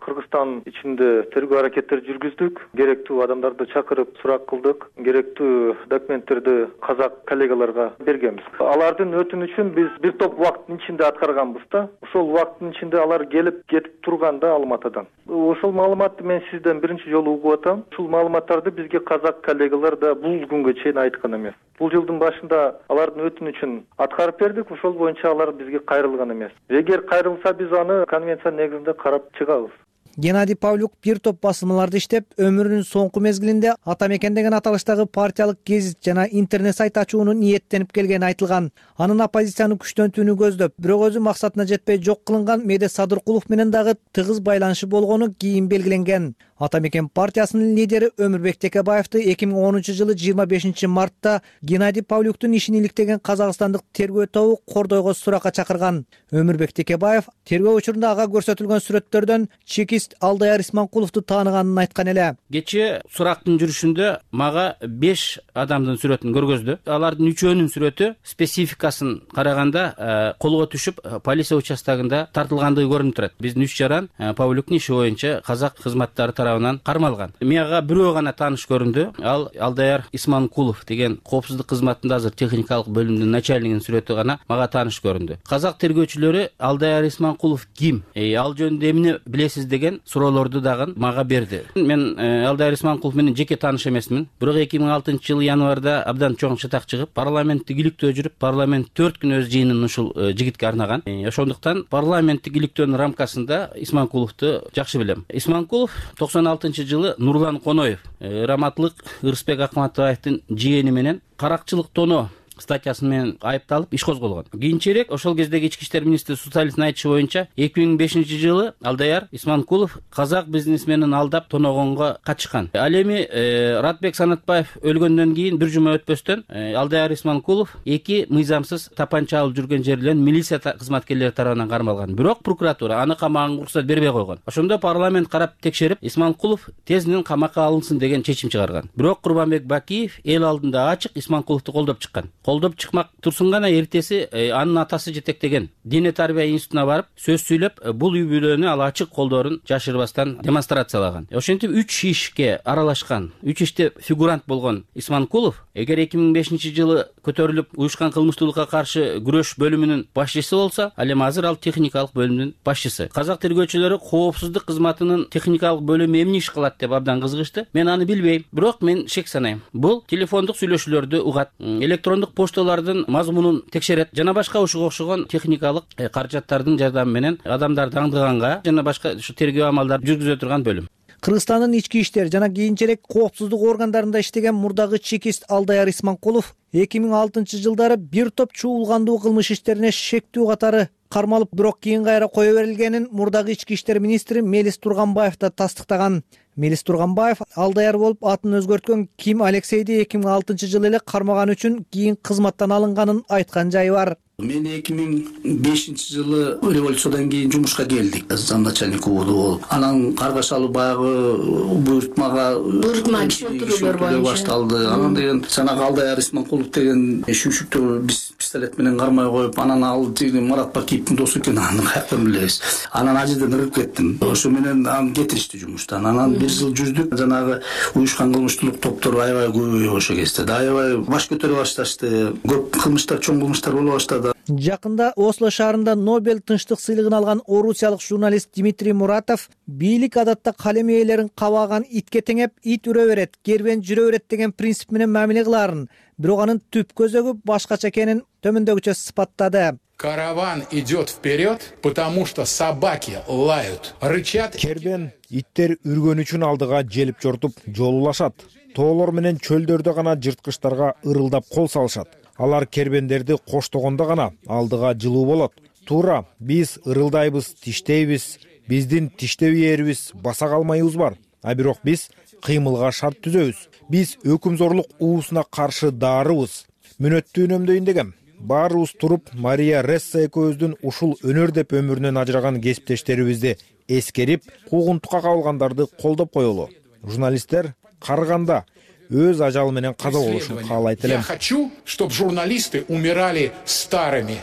Кыргызстан ичинде тергөө аракеттери жүргүздүк. Керектүү адамдарды чакырып сурак кылдык. Керектүү документтерди казак коллегаларга бергенбиз. Алардын өтүнүчүн биз бир топ убакыттын ичинде аткарганбыз да. Ошол убакыттын ичинде алар келип кетип турганда Алматыдан. Ошол маалыматты мен сизден биринчи жолу угуп атам. Ушул маалыматтарды бизге казак коллегалар да бул күнгө чейин айткан эмес. Бул жылдын башында алардын өтүнүчүн аткарып бердик. Ошол боюнча алар бизге кайрылган эмес. Эгер кайрылса биз аны конвенция негизинде карап чыгабыз. Геннадий Павлюк бир топ басылмаларды иштеп, өмүрүнүн соңку мезгилинде Ата мекен деген аталыштагы партиялык гезит жана интернет сайт ачууну ниеттенип келгени айтылган. Анын оппозицияны күчтөнтүүнү көздөп, бирок өзү максатына жетпей жок кылынган Медет Садыркулов менен дагы тыгыз байланышы болгону кийин белгиленген. Ата мекен партиясынын лидери Өмүрбек Текебаевди эки миң онунчу жылы жыйырма бешинчи мартта Геннадий Павлюктун ишин иликтеген казакстандык тергөө тобу кордойго суракка чакырган. Өмүрбек Текебаев тергөө учурунда ага көрсөтүлгөн сүрөттөрдөн чекист Алдаяр Исманкуловду тааныганын айткан эле. Кече сурактын жүрүшүндө мага беш адамдын сүрөтүн көргөздү. Алардын үчөөнүн сүрөтү спецификасын караганда колго түшүп полиция участогунда тартылгандыгы көрүнүп турат. Биздин үч жаран Павлюктун иши боюнча казак кызматтары тарабынан кармалган. Мага бирөө гана тааныш көрүндү. Ал Алдаяр Исманкулов деген коопсуздук кызматында азыр техникалык бөлүмдүн начальнигинин сүрөтү гана мага тааныш көрүндү. Казак тергөөчүлөрү Алдаяр Исманкулов ким? Э, ал жөнүндө эмне билесиз деген суроолорду дагы мага берди. Мен Алдаяр Исманкулов менен жеке тааныш эмесмин. Бирок эки миң алтынчы жылы январда абдан чоң чатак чыгып, парламенттик иликтөө жүрүп, парламент төрт күн өз жыйынын ушул жигитке арнаган. Ошондуктан парламенттик иликтөөнүн рамкасында Исманкуловду жакшы билем. Исманкулов токсон алтынчы жылы Нурлан Коноев, Раматлык Ырысбек Акматбаевдин жыйени менен каракчылык тоноо статьясы менен айыпталып иш козголгон. Кийинчерээк ошол кездеги ички иштер министри Суталевдин айтышы боюнча эки миң бешинчи жылы Алдаяр Исманкулов казак бизнесменин алдап тоногонго катышкан. Ал эми Ратбек Санатбаев өлгөндөн кийин бир жума өтпөстөн Алдаяр Исманкулов эки мыйзамсыз тапанча алып жүргөн жерлерин милиция кызматкерлери тарабынан кармалган. Бирок прокуратура аны камаганга уруксат бербей койгон. Ошондо парламент карап текшерип, Исманкулов тезден камакка алынсын деген чечим чыгарган. Бирок Курбанбек Бакиев эл алдында ачык Исманкуловду колдоп чыккан. Колдоп чыкмак турсун гана эртеси анын атасы жетектеген дине тарбия институтуна барып сөз сүйлөп, бул үй бүлөнү ал ачык колдорун жашырбастан демонстрациялаган. Ошентип үч ишке аралашкан, үч иште фигурант болгон Исманкулов эгер эки миң бешинчи жылы көтөрүлүп уюшкан кылмыштуулукка каршы күрөш бөлүмүнүн башчысы болсо, ал эми азыр ал техникалык бөлүмүнүн башчысы. Казак тергөөчүлөрү коопсуздук кызматынын техникалык бөлүмү эмне иш кылат деп абдан кызыгышты. Мен аны билбейм, бирок мен шек санайм. Бул телефондук сүйлөшүүлөрдү угат, электрондук пошталардын мазмунун текшерет жана башка ушуга окшогон техникалык каражаттардын жардамы менен адамдарды аңдыганга жана башка ушу тергөө амалдарын жүргүзө турган бөлүм. Кыргызстандын ички иштер жана кийинчерээк коопсуздук органдарында иштеген мурдагы чекист Алдаяр Исманкулов эки миң алтынчы жылдары бир топ чуулгандуу кылмыш иштерине шектүү катары кармалып, бирок кийин кайра кое берилгенин мурдагы ички иштер министри Мелис Турганбаев да тастыктаган. Мелис Турганбаев Алдаяр болуп атын өзгөрткөн Ким Алексейди эки миң алтынчы жылы эле кармаган үчүн кийин кызматтан алынганын айткан жайы бар. Мен эки миң бешинчи жылы революциядан кийин жумушка келдик. Замначальник убуду болуп. Анан каргашалы баягы буйртмага буйртма киши өлтүрүүлөр боюнча башталды. Анан деген жанагы Алдаяр Исманкулов деген шүмшүктө пистолет менен кармай коюп, анан ал тиги Марат Бакиевдин досу экен, аны каяктан билебиз. Анан ажыдан ырып кеттим. Ошо менен аны кетиришти жумуштан. Анан бир жыл жүрдүк. Жанагы уюшкан кылмыштуулук топтору аябай көбөйүп ошо кезде. Аябай баш көтөрө башташты. Көп кылмыштар, чоң кылмыштар боло баштады. Жакында Осло шаарында Нобель тынчтык сыйлыгын алган орусиялык журналист Дмитрий Муратов бийлик адатта калем ээлерин кабаган итке теңеп, ит үрө берет, кербен жүрө берет деген принцип менен мамиле кылаарын, бирок анын түп көзөгү башкача экенин төмөндөгүчө сыпаттады. Караван идет вперед, потому что собаки лают, рычат. Кербен иттер үргөн үчүн алдыга желип жортуп жолулашат. Тоолор менен чөлдөрдө гана жырткычтарга ырылдап кол салышат. Алар кербендерди коштогондо гана алдыга жылуу болот. Туура, биз ырылдайбыз, тиштейбиз, биздин тиштөө ээрибиз, баса калмайыбыз бар. А бирок биз кыймылга шарт түзөбүз. Биз өкүмзорлук уусуна каршы даарыбыз. Мүнөттүү үнөмдөйүн дегем. Баарыбыз туруп, Мария Ресса экөөбүздүн ушул өнөр деп өмүрүнөн ажыраган кесиптештерибизди эскерип, куугунтукка кабылгандарды колдоп коелу. Журналисттер карыганда өз ажалы менен каза болушун каалайт элем. Я хочу, чтобы журналисты умирали старыми.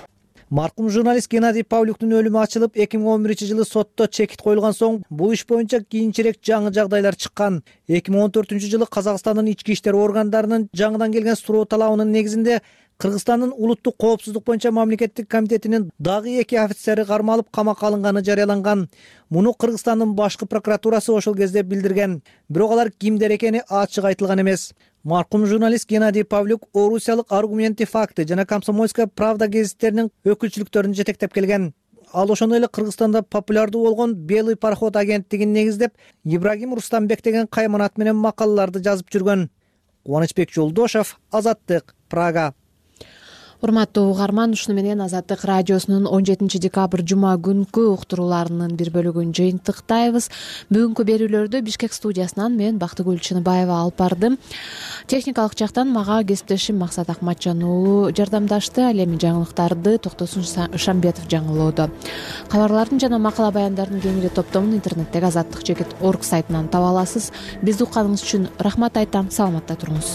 Маркум журналист Геннадий Павлюктун өлүмү ачылып, эки миң он биринчи жылы сотто чекит коюлган соң бул иш боюнча кийинчерээк жаңы жагдайлар чыккан. эки миң он төртүнчү жылы Казакстандын ички иштер органдарынын жаңыдан келген суроо талабынын негизинде Кыргызстандын улуттук коопсуздук боюнча мамлекеттик комитетинин дагы эки офицери кармалып камакка алынганы жарыяланган. Муну Кыргызстандын башкы прокуратурасы ошол кезде билдирген. Бирок алар кимдер экени ачык айтылган эмес. Маркум журналист Геннадий Павлюк Орусиялык Аргументы факты жана Комсомольская правда гезиттеринин өкүлчүлүктөрүн жетектеп келген. Ал ошондой эле Кыргызстанда популярдуу болгон Белый пароход агенттигин негиздеп, Ибрагим Рустамбек деген кайманат менен макалаларды жазып жүргөн. Кубанычбек Жолдошов, Азаттык, Прага. Урматтуу угарман, ушуну менен Азаттык радиосунун он жетинчи декабрь жума күнкү уктурууларынын бир бөлүгүн жыйынтыктайбыз. Бүгүнкү берүүлөрдү Бишкек студиясынан мен Бактыгүл Чыныбаева алып бардым. Техникалык жактан мага кесиптешим Максат Акматжан уулу жардамдашты. Ал эми жаңылыктарды Токтосун Шамбетов жаңылоодо. Кабарлардын жана макала баяндардын кеңири топтомун интернеттеги азаттык чекит точка орг сайтынан таба аласыз. Бизди укканыңыз үчүн рахмат айтам. Саламатта туруңуз.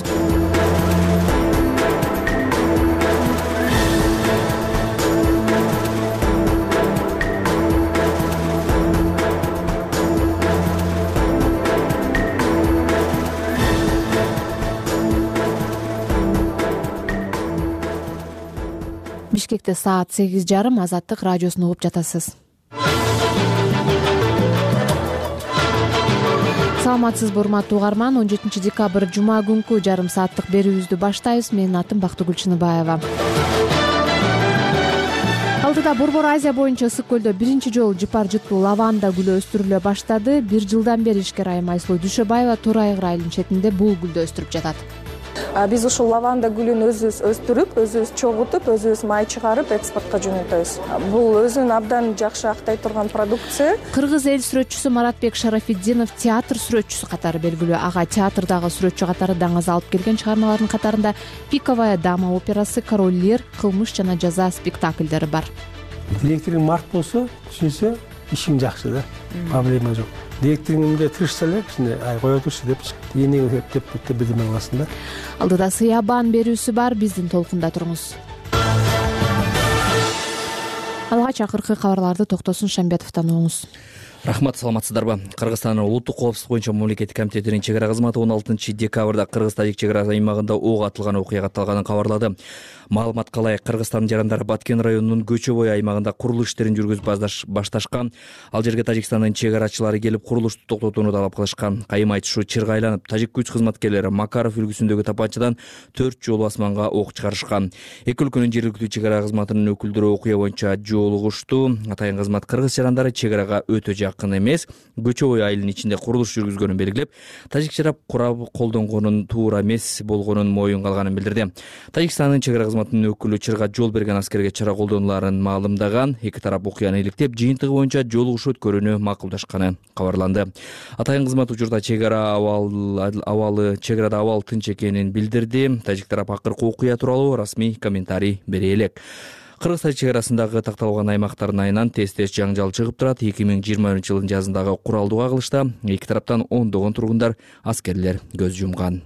Бишкекте саат сегиз жарым Азаттык радиосун угуп жатасыз. Саламатсызбы урматтуу угарман, он жетинчи декабрь жума күнкү жарым сааттык берүүбүздү баштайбыз. Менин атым Бактыгүл Чыныбаева. Алдыда Борбор Азия боюнча ысык көлдө биринчи жолу жыпар жыттуу лаванда гүлү өстүрүлө баштады. Бир жылдан бери ишкер айым Айсулуу Дүйшөбаева Тор Айгыр айылынын четинде бул гүлдү өстүрүп жатат. Биз ушул лаванда гүлүн өзүбүз өстүрүп, өзүбүз чогултуп, өзүбүз май чыгарып экспортко жөнөтөбүз. Бул өзүн абдан жакшы актай турган продукция. Кыргыз эл сүрөтчүсү Маратбек Шарафиддинов театр сүрөтчүсү катары белгилүү. Ага театрдагы сүрөтчү катары даңаз алып келген чыгармалардын катарында Пиковая дама операсы, Король Лир, Кылмыш жана жаза спектакльдери бар. Директоруң март болсо, түшүнсө, ишиң жакшы да. Проблема жок. Директоруңда тырышса эле, кичине ай кое турчу деп чыкты. Энең деп деп бирдеме кыласың да. Алдыда сыябан берүүсү бар, биздин толкунда туруңуз. Алгач акыркы кабарларды Токтосун Шамбетовдон угуңуз. Рахмат, саламатсыздарбы. Кыргызстандын улуттук коопсуздук боюнча мамлекеттик комитетинин чек ара кызматы он алтынчы декабрда Кыргыз-Тажик чек ара аймагында ок атылган окуя катталганын кабарлады. Маалыматка ылайык, Кыргызстандын жарандары Баткен районунун Көчө бой аймагында курулуш иштерин жүргүзүп башташкан. Ал жерге Тажикстандын чек арачылары келип курулушту токтотууну талап кылышкан. Кайым айтышу чырга айланып, тажик күч кызматкерлери Макаров үлгүсүндөгү тапанчадан төрт жолу асманга ок чыгарышкан. Эки өлкөнүн жергиликтүү чек ара кызматынын өкүлдөрү окуя боюнча жолугушту. Атайын кызмат кыргыз жарандары чек арага өтө жакын эмес, Көчө бой айылынын ичинде курулуш жүргүзгөнүн белгилеп, тажик шарап курабы колдонгонун туура эмес болгонун моюнга алганын билдирди. Тажикстандын чек ара кызматынын өкүлү чырга жол берген аскерге чара колдонуларын маалымдаган. Эки тарап окуяны иликтеп, жыйынтыгы боюнча жолугуш өткөрүүнү макулдашканы кабарланды. Атайын кызмат учурда чек ара абалы чек арада абал тынч экенин билдирди. Тажик тарап акыркы окуя тууралуу расмий комментарий бере элек. Кыргыз-Тажик чек арасындагы такталган аймактардын айынан тез-тез жаңжал чыгып турат. эки миң жыйырма биринчи жылдын жазындагы куралдуу кагылышта эки тараптан ондогон тургундар, аскерлер көз жумган.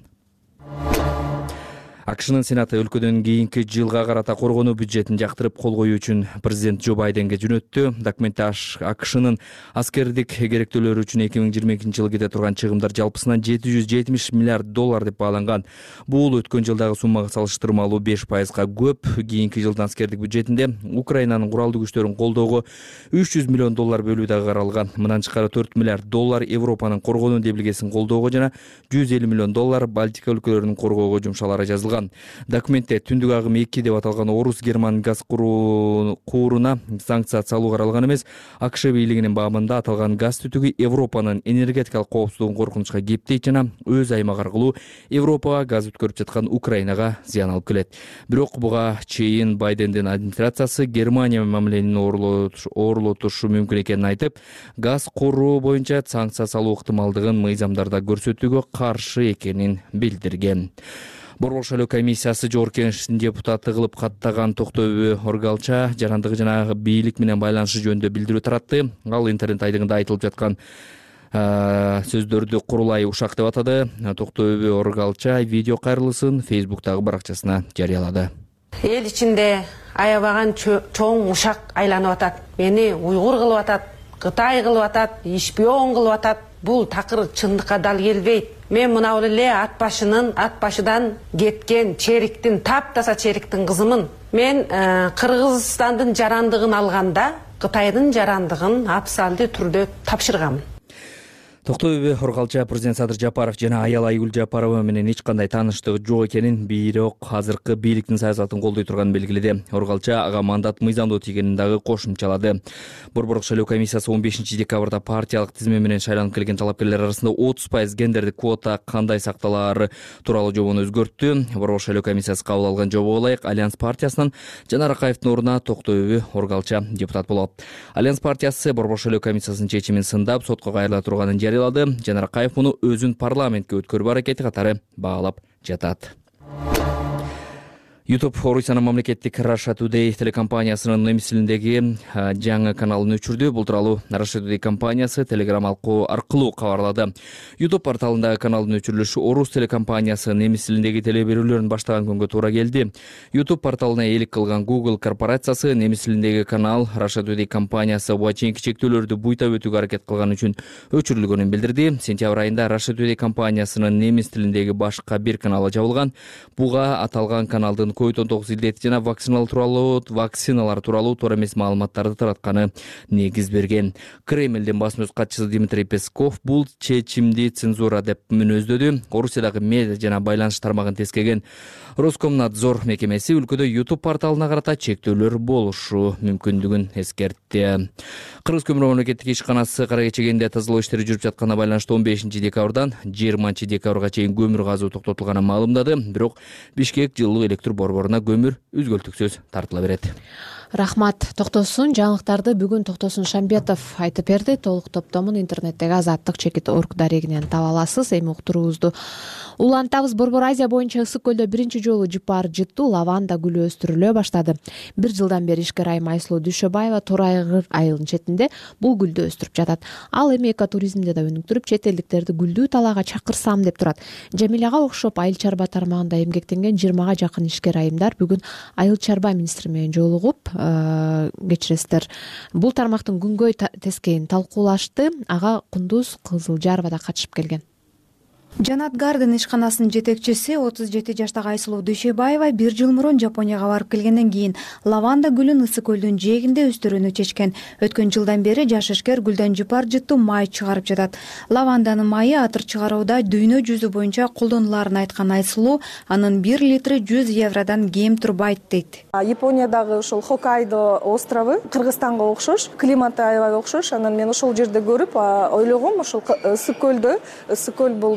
АКШнын Сенаты өлкөдөн кийинки жылга карата коргонуу бюджетин жактырып кол коюу үчүн президент Джо Байденге жөнөттү. Документте АКШнын аскердик керектөөлөрү үчүн эки миң жыйырма экинчи жылы кете турган чыгымдар жалпысынан жети жүз жетимиш миллиард доллар деп бааланган. Бул өткөн жылдагы суммага салыштырмалуу беш пайызга көп. Кийинки жылдын аскердик бюджетинде Украинанын куралдуу күчтөрүн колдоого үч жүз миллион доллар бөлүү дагы каралган. Мындан тышкары төрт миллиард доллар Европанын коргонуу демилгесин колдоого жана жүз элүү миллион доллар Балтика өлкөлөрүнүн коргоого жумшалары жазылган. Документте түндүк агым эки деп аталган орус-герман газ кууруна санкция салуу каралган эмес. АКШ бийлигинин баамында аталган газ түтүгү Европанын энергетикалык коопсуздугун коркунучка кептейт жана өз аймагы аркылуу Европага газ өткөрүп жаткан Украинага зыян алып келет. Бирок буга чейин Байдендин администрациясы Германия мамилени оорлотушу мүмкүн экенин айтып, газ куруу боюнча санкция салуу ыктымалдыгын мыйзамдарда көрсөтүүгө каршы экенин билдирген. Борбор шайлоо комиссиясы Жогорку Кеңештин депутаты кылып каттаган Токтообө Оргалча жарандыгы жана бийлик менен байланышы жөнүндө билдирүү таратты. Ал интернет айдыгында айтылып жаткан сөздөрдү курулай ушак деп атады. Токтообө Оргалча видео кайрылысын Facebook'тагы баракчасына жарыялады. Эл ичинде аябаган чоң ушак айланып атат. Мени уйгур кылып атат, Кытай кылып атат, шпион кылып атат. Бул такыр чындыкка дал келбейт. Мен мына эле ат башынын, ат башыдан кеткен чериктин, таптаса чериктин кызымын. Мен Кыргызстандын жарандыгын алганда Кытайдын жарандыгын абсолютдүү түрдө тапшыргам. Токтообү Оргалча президент Садыр Жапаров жана аял Айгүл Жапарова менен эч кандай тааныштыгы жок экенин, бирок азыркы бийликтин саясатын колдой турганын белгиледи. Оргалча ага мандат мыйзамдуу тигенин дагы кошумчалады. Борборлук шайлоо комиссиясы он бешинчи декабрда партиялык тизме менен шайланып келген талапкерлер арасында отуз пайыз гендердик квота кандай сакталаары тууралуу жобону өзгөрттү. Борборлук шайлоо комиссиясы кабыл алган жобого ылайык Альянс партиясынан Жанар Акаевдин ордуна Токтообү Оргалча депутат болот. Альянс партиясы Борборлук шайлоо комиссиясынын чечимин сындап, сотко кайрыла турганын жарыялады. Жанар Акаев муну өзүн парламентке өткөрүү аракети катары баалап жатат. YouTube Орусиянын мамлекеттик Russia Today телекомпаниясынын немис тилиндеги жаңы каналын өчүрдү. Бул тууралуу Russia Today компаниясы Telegram аркылуу кабарлады. YouTube порталындагы каналдын өчүрүлүшү орус телекомпаниясы немис тилиндеги телеберүүлөрүн баштаган күнгө туура келди. YouTube порталына ээлик кылган Google корпорациясы немис тилиндеги канал Russia Today компаниясы буга чейинки чектөөлөрдү буйтап өтүүгө аракет кылган үчүн өчүрүлгөнүн билдирди. Сентябрь айында Russia Today компаниясынын немис тилиндеги башка бир каналы жабылган. Буга аталган каналдын ковид он тогуз илдети жана вакциналар тууралуу вакциналар тууралуу туура эмес маалыматтарды таратканы негиз берген. Кремлдин басма катчысы Дмитрий Песков бул чечимди цензура деп мүнөздөдү. Орусиядагы медиа жана байланыш тармагын тескеген Роскомнадзор мекемеси өлкөдө YouTube порталына карата чектөөлөр болушу мүмкүндүгүн эскертти. Кыргыз көмүр мамлекеттик ишканасы кара кечегенде тазалоо иштери жүрүп жатканына байланыштуу он бешинчи декабрдан жыйырманчы декабрга чейин көмүр казуу токтотулганын маалымдады. Бирок Бишкек жылуу электр борборуна көмүр үзгөлтүксүз тартыла берет. Рахмат. Токтосун жаңылыктарды бүгүн Токтосун Шамбетов айтып берди. Толук топтомун интернеттеги азаттык чекит орг дарегинен таба аласыз. Эми уктуруубузду улантабыз. Борбор Азия боюнча ысык көлдө биринчи жолу жыпар жыттуу лаванда гүлү өстүрүлө баштады. Бир жылдан бери ишкер айым Айсулуу Дүйшөбаева Торайгыр айылынын четинде бул гүлдү өстүрүп жатат. Ал эми экотуризмди да өнүктүрүп, чет элдиктерди гүлдүү талаага чакырсам деп турат. Жамиляга окшоп айыл чарба тармагында эмгектенген жыйырмага жакын ишкер айымдар бүгүн айыл чарба министри менен жолугуп, кечиресиздер, бул тармактын күнгөй тескейин талкуулашты. Ага Кундуз Кызылжарова да катышып келген. Жанат Гарден ишканасынын жетекчиси отуз жети жаштагы Айсулуу Дүйшөбаева бир жыл мурун Жапонияга барып келгенден кийин лаванда гүлүн ысык көлдүн жээгинде өстүрүүнү чечкен. Өткөн жылдан бери жаш ишкер гүлдөн жыпар жыттуу май чыгарып жатат. Лаванданын майы атыр чыгарууда дүйнө жүзү боюнча колдонулаарын айткан Айсулуу, анын бир литри жүз евродон кем турбайт дейт. Япониядагы ушул Хоккайдо острову Кыргызстанга окшош, климаты аябай окшош. Анан мен ошол жерде көрүп ойлогом, ушул ысык көлдө, ысык көл бул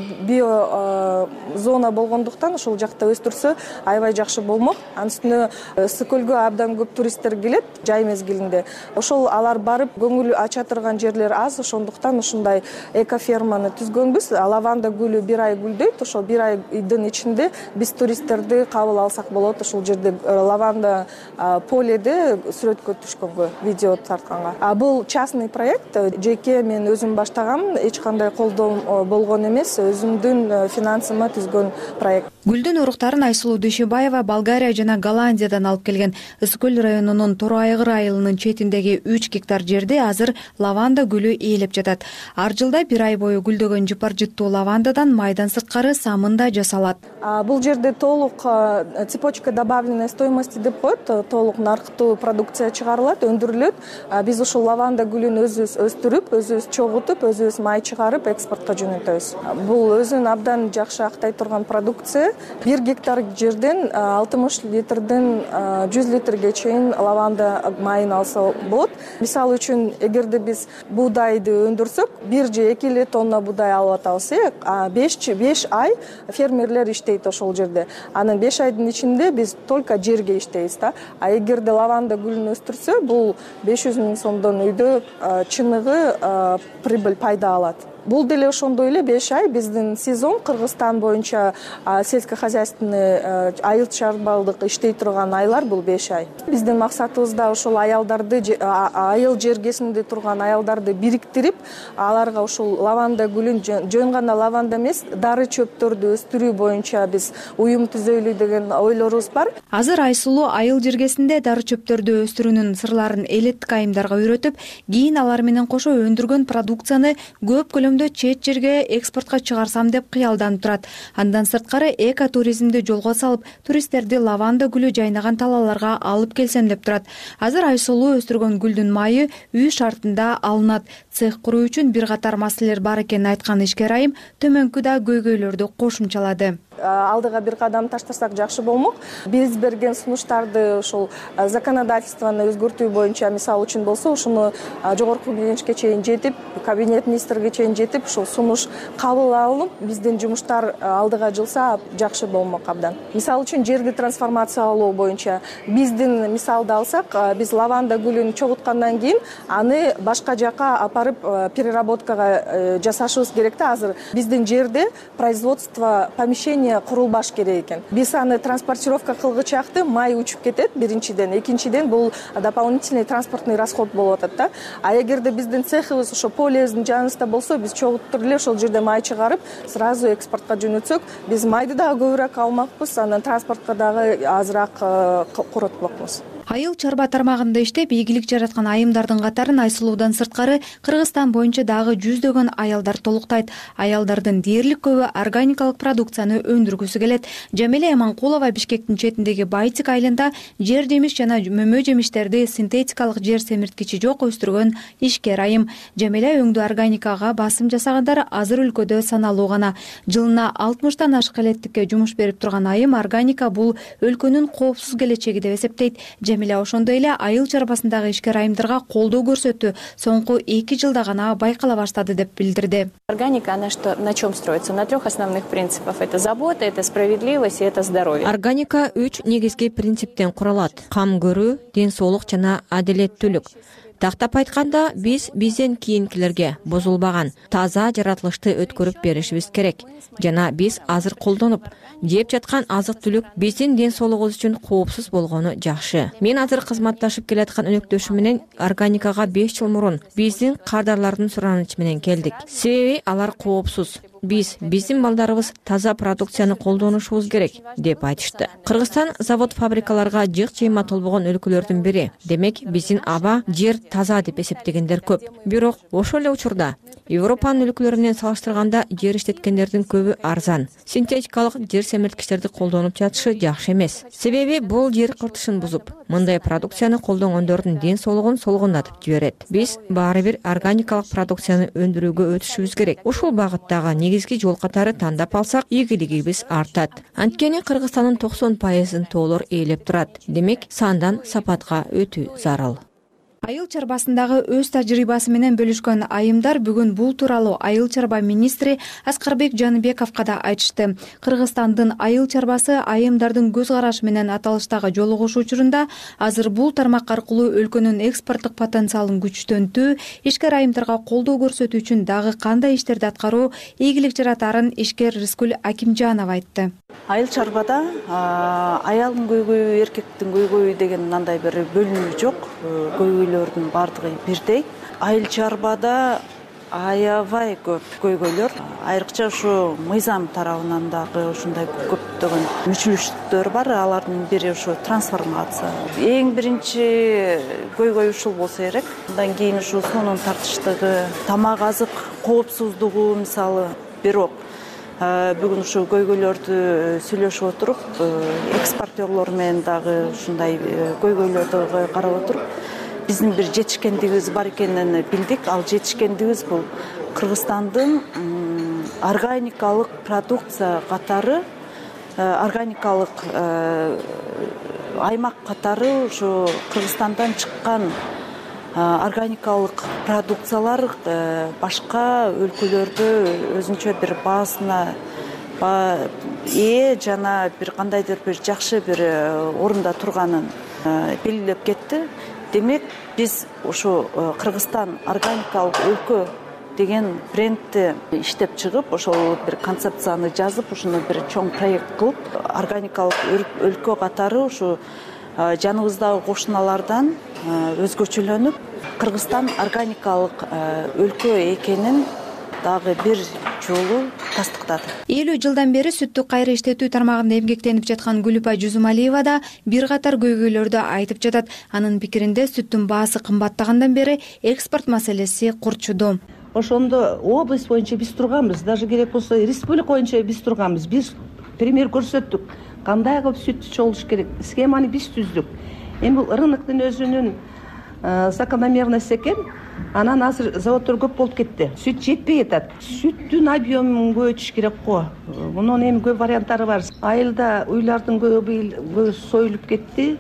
био зона болгондуктан ошол жакта өстүрсө аябай жакшы болмок. Анын үстүнө ысык көлгө абдан көп туристтер келет жай мезгилинде. Ошол алар барып көңүл ача турган жерлер аз, ошондуктан ушундай экоферманы түзгөнбүз. Лаванда гүлү бир ай гүлдөйт. Ошол бир айдын ичинде биз туристтерди кабыл алсак болот. Ошол жерде лаванда поледе сүрөткө түшкөнгө, видео тартканга. А бул частный проект, жеке мен өзүм баштагам, эч кандай колдоо болгон эмес. Өзүмдүн финансыма түзгөн проект. Гүлдүн уруктарын Айсулуу Дүйшөбаева Болгария жана Голландиядан алып келген. Ысык көл районунун Торайгыр айылынын четиндеги үч гектар жерде азыр лаванда гүлү ээлеп жатат. Ар жылда бир ай бою гүлдөгөн жыпар жыттуу лавандадан майдан сырткары самын да жасалат. Бул жерде толук цепочка добавленной стоимости деп коет, толук наркытуу продукция чыгарылат, өндүрүлөт. Биз ушул лаванда гүлүн өзүбүз өстүрүп, өзүбүз чогултуп, өзүбүз май чыгарып экспортко жөнөтөбүз. Бул өзүн абдан жакшы актай турган продукция. Бир гектар жерден алтымыш литрден жүз литрге чейин лаванда майын алса болот. Мисалы үчүн, эгерде биз буудайды өндүрсөк, бир же эки тонна буудай алып атабыз, беш ай фермерлер иштейт ошол жерде. Анын беш айдын ичинде биз только жерге иштейбиз да. А эгерде лаванда гүлүн өстүрсө, бул беш жүз миң сомдон үйдө чыныгы прибыль пайда алат. бул деле ошондой эле беш ай биздин сезон Кыргызстан боюнча сельскохозяйственный айыл чарбалык иштей турган айлар бул беш ай. Биздин максатыбыз да ошол аялдарды, айыл жергесинде турган аялдарды бириктирип, аларга ушул лаванда гүлүн жөн гана лаванда эмес, дары чөптөрдү өстүрүү боюнча биз уюм түзөйлү деген ойлорубуз бар. Азыр Айсулуу айыл жергесинде дары чөптөрдү өстүрүүнүн сырларын элеттик айымдарга үйрөтүп, кийин алар менен кошо өндүргөн продукцияны көп көлөмдө чет жерге экспортко чыгарсам деп кыялданып турат. Андан сырткары экотуризмди жолго салып, туристтерди лаванда гүлү жайнаган талааларга алып келсем деп турат. Азыр Айсулуу өстүргөн гүлдүн майы үй шартында алынат. Цех куруу үчүн бир катар маселелер бар экенин айткан ишкер айым төмөнкү да көйгөйлөрдү кошумчалады. Алдыга бир кадам таштасак жакшы болмок. Биз берген сунуштарды ошол законодательствону өзгөртүү боюнча мисал үчүн болсо, ушуну жогорку кеңешке чейин жетип, кабинет министрге чейин жетип, ушул сунуш кабыл алынып, биздин жумуштар алдыга жылса жакшы болмок абдан. Мисал үчүн жерди трансформациялоо боюнча биздин мисалды алсак, биз лаванда гүлүн чогуткандан кийин аны башка жака апарып переработкага жасашыбыз керек да. Азыр биздин жерде производство помещения курулбаш керек экен. Биз аны транспортировка кылгычакты май учуп кетет биринчиден, экинчиден бул дополнительный транспортный расход болуп атат да. А эгерде биздин цехыбыз ошо полебиздин жаныбызда болсо, биз чогуттур эле ошол жерде май чыгарып, сразу экспортко жөнөтсөк, биз майды дагы көбүрөөк алмакпыз, анан транспортко дагы азыраак коротпокпуз. Айыл чарба тармагында иштеп, ийгилик жараткан айымдардын катарын Айсулуудан сырткары Кыргызстан боюнча дагы жүздөгөн аялдар толуктайт. Аялдардын дээрлик көбү органикалык продукцияны өндүргүсү келет. Жамиля Эманкулова Бишкектин четиндеги Байтик айылында жер жемиш жана мөмө жемиштерди синтетикалык жер семирткичи жок өстүргөн ишкер айым. Жамиля өңдүү органикага басым жасагандар азыр өлкөдө саналуу гана. Жылына алтымыштан ашык элеттикке жумуш берип турган айым органика бул өлкөнүн коопсуз келечеги деп эсептейт. Жамиля ошондой эле айыл чарбасындагы ишкер айымдарга колдоо көрсөтүү соңку эки жылда гана байкала баштады деп билдирди. Органика, она что, на чем строится? На трех основных принципах. Это забота, это справедливость и это здоровье. Органика үч негизги принциптен куралат. Кам көрүү, ден соолук жана адилеттүүлүк. Тактап айтканда, биз бизден кийинкилерге бузулбаган таза жаратылышты өткөрүп беришибиз керек. Жана биз азыр колдонуп, жеп жаткан азык-түлүк биздин ден соолугубуз үчүн коопсуз болгону жакшы. Мен азыр кызматташып келаткан өнөктөшүм менен органикага беш жыл мурун биздин кардарлардын суранычы менен келдик. Себеби алар коопсуз. Биз биздин балдарыбыз таза продукцияны колдонушубуз керек деп айтышты. Кыргызстан завод-фабрикаларга жык жыйма толбогон өлкөлөрдүн бири. Демек, биздин аба, жер таза деп эсептегендер көп. Бирок ошол эле учурда Европанын өлкөлөрү менен салыштырганда жер иштеткендердин көбү арзан. Синтетикалык жер семирткичтерди колдонуп жатышы жакшы эмес. Себеби бул жер кыртышын бузуп, мындай продукцияны колдонгондордун ден соолугун солгундатып жиберет. Биз баары бир органикалык продукцияны өндүрүүгө өтүшүбүз керек. Ушул багыттагы негизги жол катары тандап алсак, ийгилигибиз артат. Анткени Кыргызстандын токсон пайызын тоолор ээлеп турат. Демек, сандан сапатка өтүү зарыл. Айыл чарбасындагы өз тажрыйбасы менен бөлүшкөн айымдар бүгүн бул тууралуу айыл чарба министри Аскарбек Жаныбековго да айтышты. Кыргызстандын айыл чарбасы айымдардын көз карашы менен аталыштагы жолугушуу учурунда азыр бул тармак аркылуу өлкөнүн экспорттук потенциалын күчтөнтүү, ишкер айымдарга колдоо көрсөтүү үчүн дагы кандай иштерди аткаруу ийгилик жаратарын ишкер Рыскүл Акимжанова айтты. Айыл чарбада аялдын көйгөйү, эркектин көйгөйү деген мындай бир бөлүнүү жок. Көйгөйлөрдүн бардыгы бирдей. Айыл чарбада аябай көп көйгөйлөр. Айрыкча ушу мыйзам тарабынан дагы ушундай көптөгөн мүчүлүштүктөр бар. Алардын бири ушу трансформация. Эң биринчи көйгөй ушул болсо керек. Андан кийин ушу суунун тартыштыгы, тамак азык коопсуздугу мисалы. Бирок бүгүн ушу көйгөйлөрдү сүйлөшүп отуруп, экспортерлор менен дагы ушундай көйгөйлөрдү карап отуруп, биздин бир жетишкендигибиз бар экенин билдик. Ал жетишкендигибиз бул Кыргызстандын органикалык продукция катары, органикалык аймак катары ушу Кыргызстандан чыккан органикалык продукциялар башка өлкөлөрдө өзүнчө бир баасына ээ жана бир кандайдыр бир жакшы бир орунда турганын белгилеп кетти. Демек, биз ушу Кыргызстан органикалык өлкө деген брендти иштеп чыгып, ошол бир концепцияны жазып, ушуну бир чоң проект кылып, органикалык өлкө катары ушу жаныбыздагы кошуналардан өзгөчөлөнүп, Кыргызстан органикалык өлкө экенин дагы бир жолу тастыктады. элүү жылдан бери сүттү кайра иштетүү тармагында эмгектенип жаткан Гүлүпай Жузумалиева да бир катар көйгөйлөрдү айтып жатат. Анын пикиринде сүттүн баасы кымбаттагандан бери экспорт маселеси курчуду. Ошондо область боюнча биз турганбыз, даже керек болсо республика боюнча биз турганбыз. Биз пример көрсөттүк. Кандай кылып сүт чогулуш керек, схеманы биз түздүк. Эми бул рыноктун өзүнүн закономерности экен. Анан азыр заводдор көп болуп кетти. Сүт жетпей жатат. Сүттүн объемун көбөйтүш керек го. Мунун эми көп варианттары бар. Айылда уйлардын көбү союлуп кетти.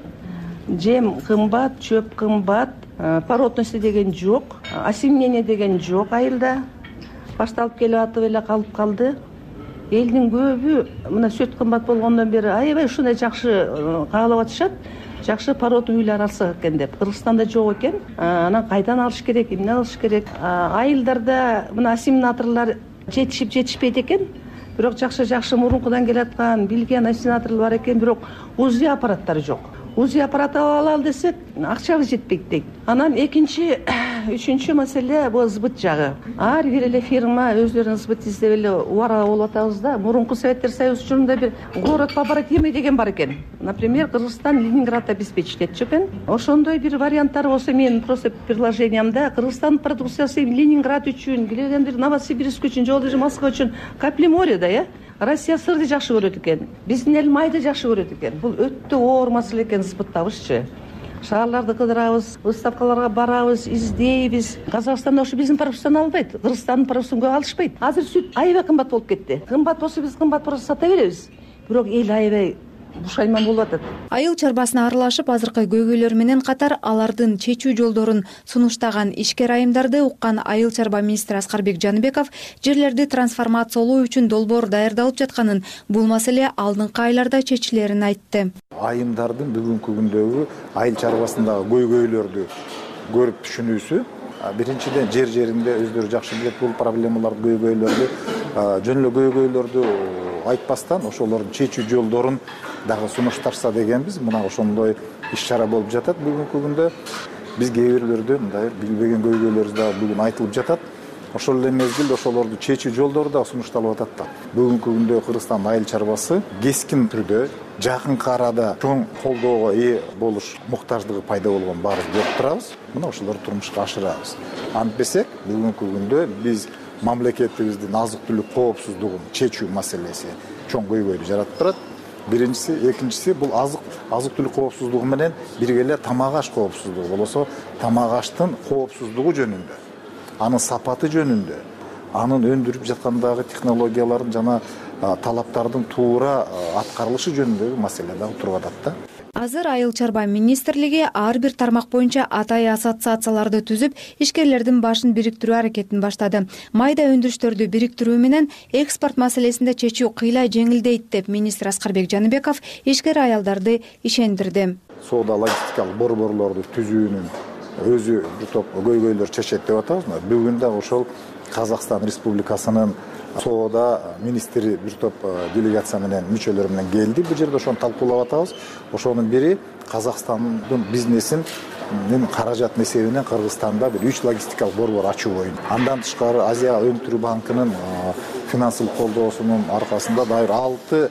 Жем кымбат, чөп кымбат, породность деген жок, осеменение деген жок айылда. Башталып келип атып эле калып калды. Элдин көбү мына сүт кымбат болгондон бери аябай ушундай жакшы каалап атышат. Жакшы породный үйлөр алсак экен деп. Кыргызстанда жок экен. Анан кайдан алыш керек, эмне алыш керек? Айылдарда мына ассимиляторлор жетишип жетишпейт экен. Бирок жакшы жакшы мурункудан келаткан билген ассимиляторлор бар экен, бирок УЗИ аппараттары жок. УЗИ аппарат алалы десек, акчабыз жетпейт дейт. Анан экинчи, үчүнчү маселе бул сбыт жагы. Ар бир эле фирма өздөрүнүн сбыт издеп эле убара болуп атабыз да. Мурунку Советтер Союзу учурунда бир город по Бородино деген бар экен. Например, Кыргызстан Ленинград обеспечить экен. Ошондой бир варианттар болсо, мен просто предложениямда Кыргызстан продукциясы Ленинград үчүн, бир Новосибирск үчүн, же даже Москва үчүн капли море да, э? Россия сырды жакшы көрөт экен. Биздин эл майды жакшы көрөт экен. Бул өтө оор маселе экен, сбыттабызчы. Шаарларды кыдырабыз, выставкаларга барабыз, издейбиз. Казакстанда ошо биздин продуктаны албайт. Кыргызстандын продуктасын көп алышпайт. Азыр сүт аябай кымбат болуп кетти. Кымбат болсо биз кымбат просто сата беребиз. Бирок эл аябай бушайман болуп атат. Айыл чарбасына аралашып, азыркы көйгөйлөр менен катар алардын чечүү жолдорун сунуштаган ишкер айымдарды уккан Айыл чарба министри Аскарбек Жаныбеков жерлерди трансформациялоо үчүн долбоор даярдалып жатканын, бул маселе алдыңкы айларда чечилерин айтты. Айымдардын бүгүнкү күндөгү айыл чарбасындагы көйгөйлөрдү көрүп түшүнүүсү, биринчиден жер жеринде өздөрү жакшы билет бул проблемаларды, көйгөйлөрдү, жөн эле көйгөйлөрдү айтпастан ошолордун чечүү жолдорун дагы сунуштарса дегенбиз. Мына ошондой иш-чара болуп жатат бүгүнкү күндө. Биз кээ бирлерден мындай билбеген көйгөйлөрүбүз дагы бүгүн айтылып жатат. Ошол эле мезгилде ошолорду чечүү жолдору дагы сунушталып атат да. Бүгүнкү күндө Кыргызстан айыл чарбасы кескин түрдө жакынкы арада чоң колдоого ээ болуш муктаждыгы пайда болгон баарыбыз көрүп турабыз. Мына ошолорду турмушка ашырабыз. Антпесек, бүгүнкү күндө биз мамлекетибиздин азык түлүк коопсуздугун чечүү маселеси чоң көйгөйдү жаратып турат. Биринчиси, экинчиси бул азык азык түлүк коопсуздугу менен бирге эле тамак аш коопсуздугу болосо, тамак аштын коопсуздугу жөнүндө, анын сапаты жөнүндө, анын өндүрүп жаткандагы технологиялардын жана талаптардын туура аткарылышы жөнүндөгү маселе дагы туруп атат да. Азыр Айыл чарба министрлиги ар бир тармак боюнча атай ассоциацияларды түзүп, ишкерлердин башын бириктирүү аракетин баштады. Майда өндүрүштөрдү бириктирүү менен экспорт маселесинде чечүү кыйла жеңилдейт деп министр Аскарбек Жаныбеков ишкер аялдарды ишендирди. Соода логистикалык борборлорду түзүүнүн өзү бир топ көйгөйлөр чечет деп атабыз. Бүгүн да ошол Казакстан Республикасынын соода министри бир топ делегация менен мүчөлөр менен келди. Бул жерде ошону талкуулап атабыз. Ошонун бири Казакстандын бизнесин каражатын эсебинен Кыргызстанда бир үч логистикалык борбор ачуу боюнча. Андан тышкары Азия өнүктүрүү банкынын финансылык колдоосунун аркасында дайыр алты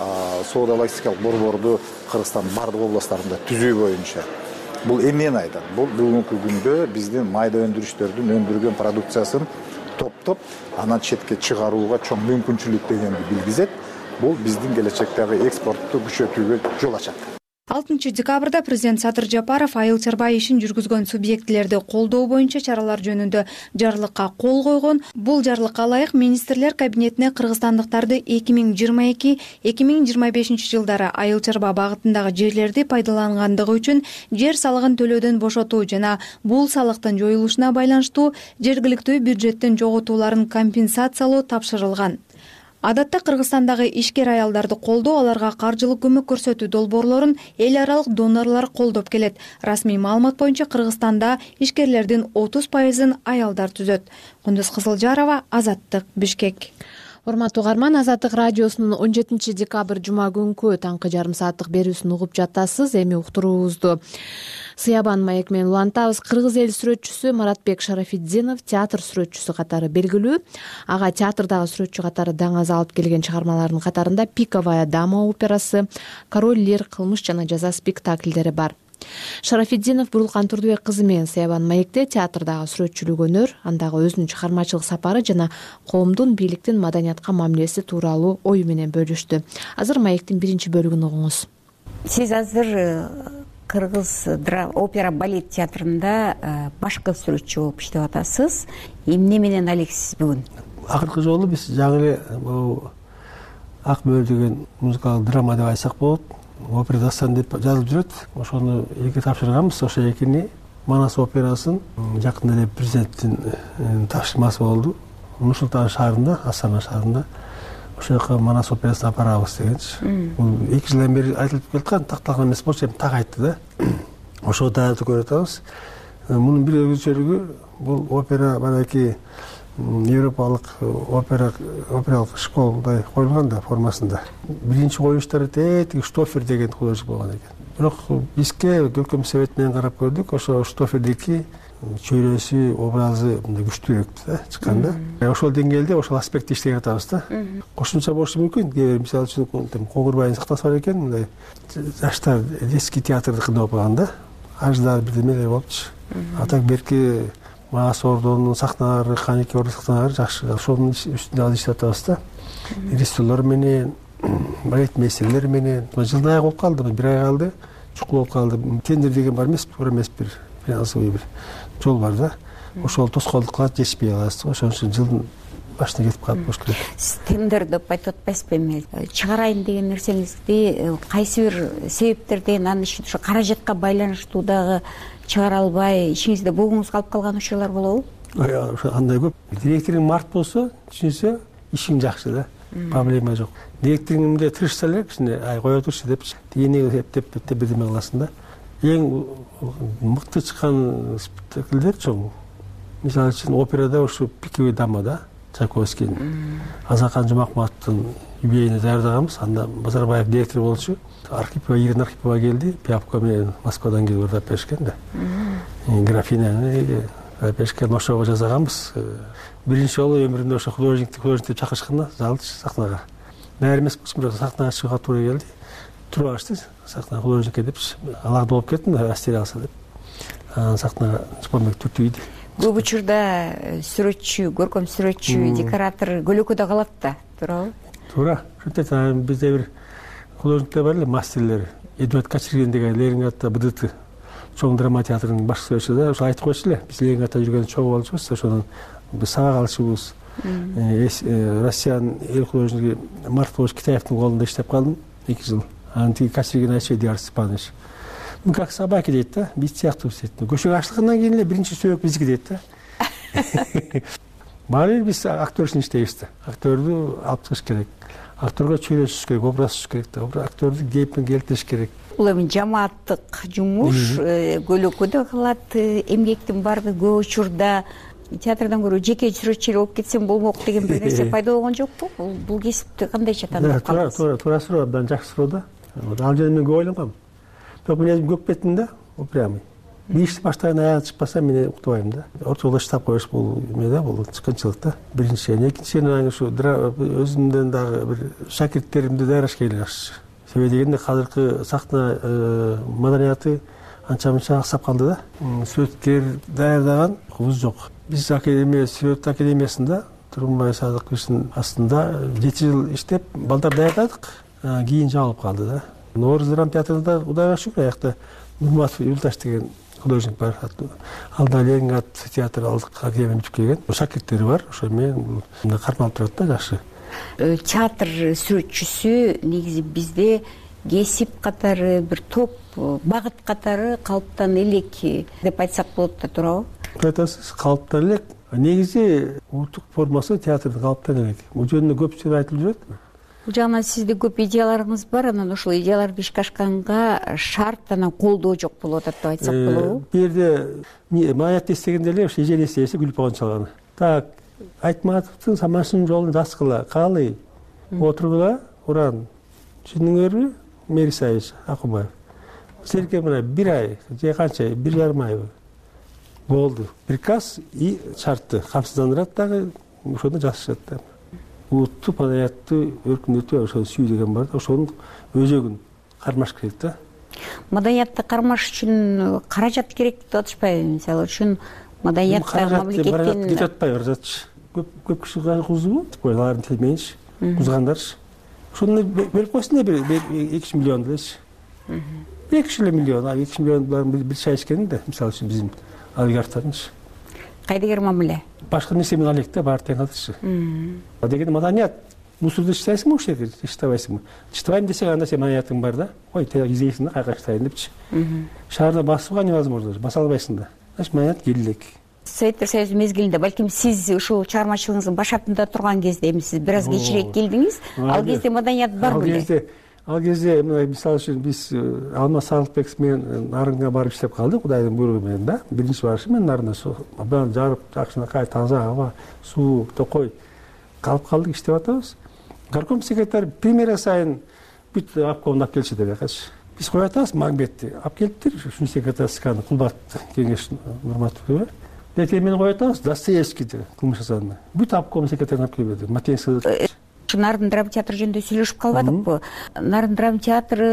соода логистикалык борборду Кыргызстандын бардык областтарында түзүү боюнча. Бул эмнени айтат? Бул бүгүнкү күндө биздин майда өндүрүштөрдүн өндүргөн продукциясын топтоп, анан четке чыгарууга чоң мүмкүнчүлүк дегенди билгизет. Бул биздин келечектеги экспортту күчөтүүгө жол ачат. алтынчы декабрда президент Садыр Жапаров айыл чарба ишин жүргүзгөн субъектилерди колдоо боюнча чаралар жөнүндө жарлыкка кол койгон. Бул жарлыкка ылайык министрлер кабинетине кыргызстандыктарды эки миң жыйырма эки — эки миң жыйырма бешинчи жылдары айыл чарба багытындагы жерлерди пайдалангандыгы үчүн жер салыгын төлөөдөн бошотуу жана бул салыктын жоюлушуна байланыштуу жергиликтүү бюджеттин жоготууларын компенсациялоо тапшырылган. Адатта Кыргызстандагы ишкер аялдарды колдоо, аларга каржылык көмөк көрсөтүү долбоорлорун эл аралык донорлор колдоп келет. Расмий маалымат боюнча Кыргызстанда ишкерлердин отуз пайызын аялдар түзөт. Кундуз Кызылжарова, Азаттык, Бишкек. Урматтуу угарман, Азаттык радиосунун он жетинчи декабрь жума күнкү таңкы жарым сааттык берүүсүн угуп жатасыз. Эми уктуруубузду Сыябан маек менен улантабыз. Кыргыз эл сүрөтчүсү Маратбек Шарафиддинов театр сүрөтчүсү катары белгилүү. Ага театрдагы сүрөтчү катары даңаз алып келген чыгармалардын катарында «Пиковая дама» операсы, «Король Лир», «Кылмыш жана жаза» спектакльдери бар. Шарафиддинов Бурулкан Турдубек кызы менен Сыябан маекте театрдагы сүрөтчүлүк өнөр, андагы өзүнүн чыгармачылык сапары жана коомдун бийликтин маданиятка мамилеси тууралуу ою менен бөлүштү. Азыр маектин биринчи бөлүгүн угуңуз. Сиз азыр Кыргыз опера балет театрында башкы сүрөтчү болуп иштеп атасыз. Эмне менен алексиз бүгүн? Акыркы жолу биз жаңы эле Ак мөр деген музыкалык драма деп айтсак болот. Опера дастан деп жазылып жүрөт. Ошону эки тапшырганбыз. Ошо экини Манас операсын жакында эле президенттин тапшырмасы болду. Нур-Султан шаарында, Астана шаарында ошол жака Манас операсын апарабыз дегенчи. Бул эки жылдан бери айтылып келаткан, такталган эмес болчу, эми так айтты да. Ошого даярдык көрүп атабыз. Мунун бир өзгөчөлүгү бул опера балаки европалык опера опералык школада коюлган да формасында. Биринчи коюштары тетиги Штофер деген художник болгон экен. Бирок бизге өлкөм совет менен карап көрдүк, ошо Штофердики чөйрөсү, образы мындай күчтүүрөөк да чыкканда. Ошол деңгээлде ошол аспектти иштеп атабыз да. Кошумча болушу мүмкүн. Кээ бир мисалы үчүн Коңгурбайдын сахнасы бар экен, мындай жаштар детский театрдыкын деп алганда, аждар бирдемелер болчу. А так берки Маас ордонун сахналары, Каники ордонун сахналары жакшы. Ошонун үстүндө ал иштеп атабыз да. Режиссерлор менен, балет мейстерлер менен. Жылдын аягы болуп калды, бир ай калды, чукул болуп калды. Тендер деген бар эмес, туура эмес бир финансовый бир жол бар да. Ошол тоскоолдук кылат, жетишпей каласыз. Ошон үчүн жылдын башына кетип калып болуш керек. Сиз тендер деп айтып атпайсызбы эми? Чыгарайын деген нерсеңизди кайсы бир себептерден, анын иши ушу каражатка байланыштуу дагы чыгара албай, ишиңизде бугуңуз калып калган учурлар болобу? Ошо андай көп. Директоруң март болсо, түшүнсө, ишиң жакшы да. Проблема жок. Директоруңда тырышса эле, кичине ай кое турчу деп, тигини эптеп эптеп бирдеме кыласың да. Эң мыкты чыккан спектакльдер чоң. Мисалы үчүн операда ушу «Пиковая дама» да, Чайковскийдин. Азакан Жумакматовдун юбилейине даярдаганбыз. Анда Базарбаев директор болчу. Архипова, Ирина Архипова келди, Пиапко менен Москвадан келип урдап беришкен да. Графинаны беришкен, ошого жасаганбыз. Биринчи жолу өмүрүмдө ошо художник художник деп чакырышканда жалчы сахнага. Баары эмес болчу, бирок сахнага чыгууга туура келди. Туруп алышты сахна художникке деп. Аларды болуп кеттим да, астер алса деп. Анан сахнага чыкпамек түртүйдү. Көп учурда сүрөтчү, көркөм сүрөтчү, декоратор көлөкөдө калат да, туурабы? Туура. Ошентип бизде бир художниктер бар эле, мастерлер. Эдуард Качирген деген Ленинградда БДТ чоң драма театрынын баш сүрөтчүсү да, ошо айтып койчу эле. Биз Ленинградда жүргөндө чогуу болчубуз, ошонун биз сага калышыбыз. Россиянын эл художниги Марфуш Китаевдин колунда иштеп калдым эки жыл. Анан тиги Качирген айтчу, Эдуард Степанович. Ну как собаки дейт да, биз сыяктуу дейт. Көчөгө ачылгандан кийин эле биринчи сөөк биздики дейт да. Баары биз актер үчүн иштейбиз да. Актерду алып чыгыш керек. Актерге чөйрөсүш керек, образ түзүш керек да. Актерду кейпин келтириш керек. Бул эми жамааттык жумуш, көлөкөдө калат, эмгектин баардыгы көп учурда театрдан көрө жеке сүрөтчү болуп кетсем болмок деген бир нерсе пайда болгон жокпу? Бул кесипти кандайча тандап калдыңыз? Туура, туура суроо, абдан жакшы суроо да. Ал жерде мен көп ойлонгом. Бирок мен өзүм көп беттим да, упрямый. Бир ишти баштайын аягы чыкпаса мен уктабайм да. Ортодо штаб коюш бул эме да, бул чыккынчылык да. Биринчи, экинчиден ушу өзүмдөн дагы бир шакирттеримди даярдаш керек. Себеби дегенде азыркы сахна маданияты анча-мынча аксап калды да. Сүрөткер даярдаган кыз жок. Биз академия, сүрөт академиясында Тургунбай Садыковичтин астында жети жыл иштеп, балдар даярдадык. Кийин жабылып калды да. Нооруз драма театрында Кудайга шүкүр, аякта Нурматов Юлдаш деген художник бар. Алда Ленинград театр алдык академия бүтүп келген. Шакирттери бар, ошо менен кармалып турат да, жакшы. Театр сүрөтчүсү негизи бизде кесип катары, бир топ, багыт катары калыптан элек деп айтсак болот да, туурабы? Айтасыз, калыптан элек, негизи улуттук формасы театрдын калыптан элек. Бул жөнүндө көп сөз айтылып жүрөт. Бул жагынан сизде көп идеяларыңыз бар, анан ошол идеяларды ишке ашканга шарт анан колдоо жок болуп атат деп айтсак болобу? Бул жерде маятты эстегенде эле ошо эжени эстесе Гүл Погон чалганы. Так, Айтматовдун Самашынын жолун жазгыла, каалы отургула, уран. Түшүндүңөрбү? Мерисаевич Акубаев. Серке мына бир ай, же канча, бир жарым ай болду. Приказ и шартты камсыздандырат дагы, ошону жазышат да. Улуттук маданиятты өркүндөтүү, ошону сүйүү деген бар. Ошонун өзөгүн кармаш керек да. Маданиятты кармаш үчүн каражат керек деп атышпайбы? Мисалы үчүн маданиятта мамлекеттин кетип атпайбы каражатчы. Көп көп киши кузубу, алардын тилменчи, кузгандарчы. Ошону берип койсун да, эки жүз миллион делечи. эки жүз миллион, а эки жүз миллиондун бир чай ичкенин да, мисалы үчүн биздин олигархтардынчы. Кайдыгер мамиле? Башка нерсе менен алек да, баары тең калдырчы. Деген маданият. Мусорду чытайсыңбы ушул жерде, чытабайсыңбы? Чытабайм десең, анда сен маданиятың бар да. Ой, изейсиң да, кайка чытайын депчи. Шаарда басууга невозможно, баса албайсың да. Значит, маданият келилек. Советтер Союзу мезгилинде, балким сиз ушул чыгармачылыгыңыздын башатында турган кезде, эми сиз бир аз кечирээк келдиңиз, ал кезде маданият бар беле? Ал кезде, мисалы үчүн, биз Алмаз Сарылбеков менен Нарынга барып иштеп калдык, Кудайдын буйругу менен да. Биринчи барышым мен Нарында абдан жарып, жакшынакай, таза аба, суу, токой калып калдык, иштеп атабыз. Горком секретарь премьера сайын бүт обкомду алып келчү деп акачы. Биз коюп атабыз Магбетти. Алып келиптир, ушунун секретарсканы Кулбат кеңеш Нурматовго. Дети мени коюп атабыз, Достоевскийди кылмыш жасаганда. Бүт обком секретарын алып келип атты. Матенский Нарын драма театры жөнүндө сүйлөшүп калбадыкпы? Нарын драма театры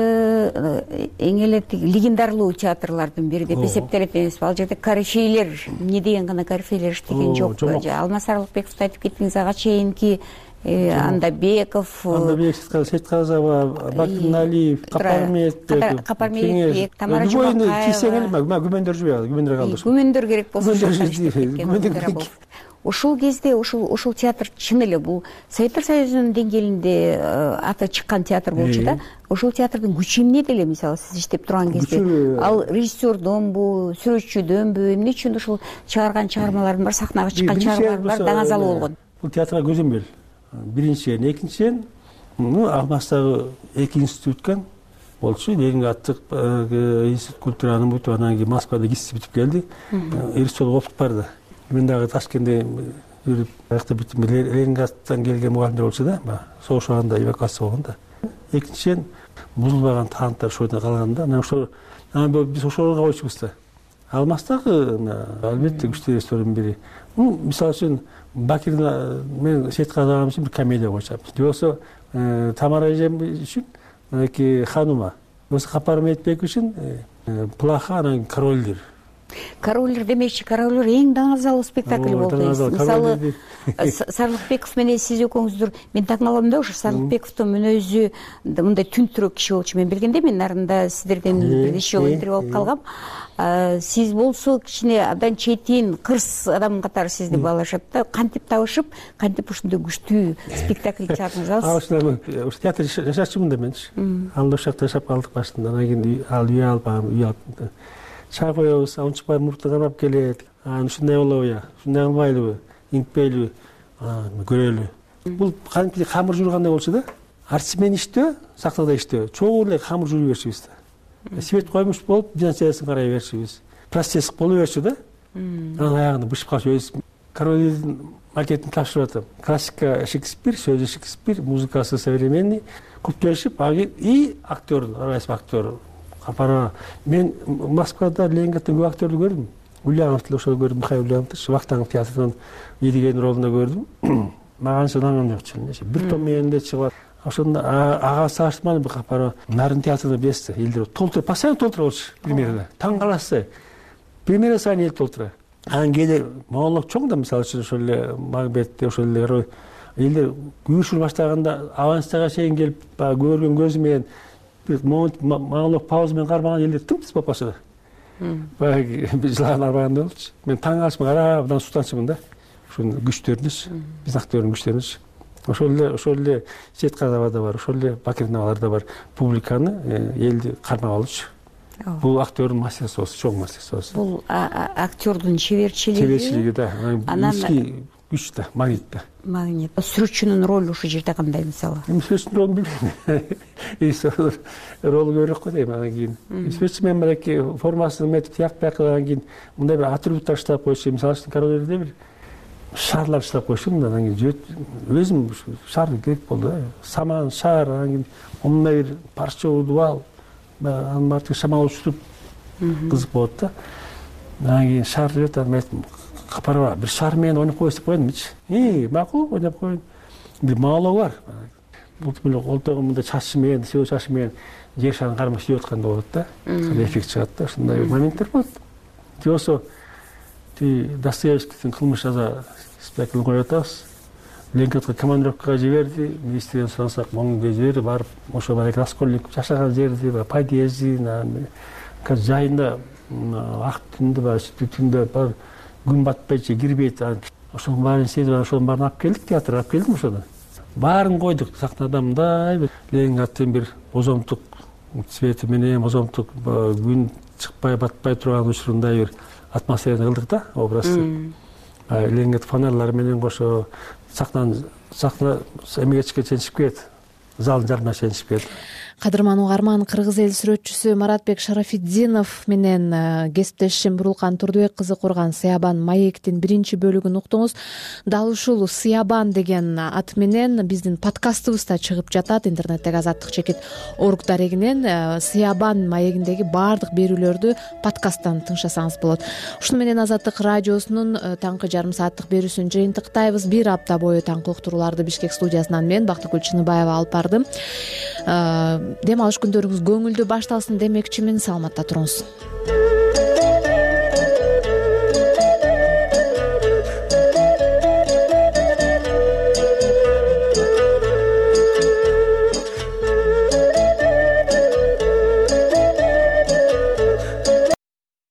эң эле легендарлуу театрлардын бири деп эсептелет эмеспи? Ал жерде корифейлер, эмне деген гана корифейлер иштеген жокпу? Алмаз Сарылбековду айтып кеттиңиз, ага чейинки Андабеков, Андабеков, Сейтказова, Бакирналиев, Капарметбеков, Капарметбек, Тамара Жумакаева. Күмөндөр жубайбы, күмөндөр калды. Күмөндөр керек болсо. Ошол кезде ошол ошол театр чын эле бул Советтер Союзунун деңгээлинде аты чыккан театр болчу да. Ошол театрдын күчү эмнеде эле, мисалы, сиз иштеп турган кезде? Ал режиссердонбу, сүрөтчүдөнбү, эмне үчүн ошол чыгарган чыгармалардын бар, сахнага чыккан чыгармалар даңазалуу болгон? Бул театрга көзөмөл. Биринчиден, экинчиден, Алмаздагы эки институттан болчу, Ленинграддык институт культуранын бүтүп, анан кийин Москвада кисип бүтүп келди. Режиссерлук окуп барды. Мен дагы Ташкентте жүрүп, аякта бүтүп Ленинградтан келген мугалимдер болчу да, согуш убагында эвакуация болгон да. Экинчиден, бузулбаган таланттар ошол калганда, анан ошол биз ошолорго койчубуз да. Алмаздагы албетте күчтүү режиссердун бири. Мисалы үчүн Бакир мен Сейтказа агам үчүн бир комедия койчумуз. Же болбосо Тамара эжем үчүн мынакей Ханума. Болбосо Капарметбек үчүн Плаха, анан Корольдер. Корольдер демекчи, Корольдер эң даңазалуу спектакль болду. Мисалы, Сарылбеков менен сиз экөөңүздөр, мен таң калам да, ошо Сарылбековдун мүнөзү мындай түнтүрөк киши болчу. Мен билгенде, мен Нарында сиздерден бирнече жолу интервью алып калгам. Сиз болсо кичине абдан четин, кырс адам катары сизди баалашат да. Кантип табышып, кантип ушундай күчтүү спектакль чыгардыңыз? А ушундай ушу театр жашачумун да менчи. Ал ошакта жашап калдык башында. Анан кийин ал үй алып, үй алып чай коебуз, унчукпай мурту кармап келет. Анан ушундай болобу я, ушундай кылбайлыбы, иңкпейлиби, көрөлү. Бул кантип камыр жуургандай болчу да. Артист менен иштөө, сахнада иштөө. Чогуу эле камыр жуура берчүбүз да. Свет коймуш болуп, дистанциясын карай берчүбүз. Процесс боло берчү да. Анан аягында бышып калчу. Корольдин макетин тапшырып атам. Классика Шекспир, сөзү Шекспир, музыкасы современный. Куптешип, и актер, арайсып актер. Апара, мен Москвада Ленинградтан көп актерди көрдүм. Ульяновду ошол көрдүм, Михаил Ульяновду, Вахтангов театрынан Едиген ролунда көрдүм. Мага чыдаган жок чын. Бир том менен эле чыгып, ошондо агасы ачман бир капара Нарын театрына берсе, элдер толтуруп, постоянно толтуруп болчу премьерада. Таң каласы. Премьера сайын эл толтура. Анан кээде монолог чоң да, мисалы үчүн ошол эле Магбетте, ошол эле элдер күйшүр баштаганда аванстага чейин келип, көргөн көзү менен бир монолог пауза менен кармаган элдер тымтыз болуп калчу. Баягы жылаган арбагандай болчу. Мен таң калышмын, карап, абдан сутанчымын да. Ушунун күчтөрүнүз, биздин актердин күчтөрүнүз. Ошол эле, ошол эле Сейтказова да бар, ошол эле Бакирдин абалар да бар. Публиканы, элди кармап алчу. бул актердун мастерствосу, чоң мастерствосу. Бул актердун чеберчилиги. Чеберчилиги да, анан күч да, магнит да. Магнит. Сүрөтчүнүн ролу ушул жерде кандай мисалы? Эми сүрөтчүнүн ролун билбейм. Ролу көбүрөөк го дейм анан кийин. Сүрөтчү менен балеки формасын эметип тияк бияк кылгандан кийин мындай бир атрибут таштап койчу. Мисалы үчүн коридордо бир шарлар таштап койчу, анан кийин жөт өзүм шар керек болду. Саман, шар, анан кийин мындай бир парча удубал, анын баардыгы шамал учуруп кызык болот да. Анан кийин шар жөт, анан капарба бир шар менен ойноп коесиз деп койдумчу. И, макул, ойноп коеюн. Бир маалоо бар. Бул эле колтогу мындай чачы менен, сыйоо чачы менен жер шарын кармап сүйүп аткандай болот да. Кандай эффект чыгат да, ушундай моменттер болот. Же болсо ти Достоевскийдин кылмыш жаза спектаклин коюп атабыз. Ленинградка командировкага жиберди, министрден сурасак, моңго жиберип барып, ошо баягы Раскольников жашаган жерди, подъезди, жайында ак түндө баягы сүттүү түндө бар күн батпайчы кирбейт. Ошонун баарын сезип, ошонун баарын алып келдик, театрга алып келдим ошону. Баарын койдук, сахнада мындай бир Ленинградтын бир бозомтук цвети менен, бозомтук күн чыкпай, батпай турган учурундай бир атмосфераны кылдык да, образды. Ленинград фонарлары менен кошо сахнанын сахна эмгечке ченчип кетет, залдын жарымына ченчип кетет. Кадырман угарман, кыргыз эл сүрөтчүсү Маратбек Шарафиддинов менен кесиптешим Бурулкан Турдубек кызы курган Сыябан маектин биринчи бөлүгүн уктуңуз. Дал ушул Сыябан деген ат менен биздин подкастыбызда чыгып жатат. Интернеттеги Азаттык чекит орг дарегинен Сыябан маегиндеги баардык берүүлөрдү подкасттан тыңшасаңыз болот. Ушуну менен Азаттык радиосунун таңкы жарым сааттык берүүсүн жыйынтыктайбыз. Бир апта бою таңкы уктурууларды Бишкек студиясынан мен Бактыгүл Чыныбаева алып бардым. Дем алыш күндөрүңүз көңүлдүү башталсын демекчимин. Саламатта туруңуз.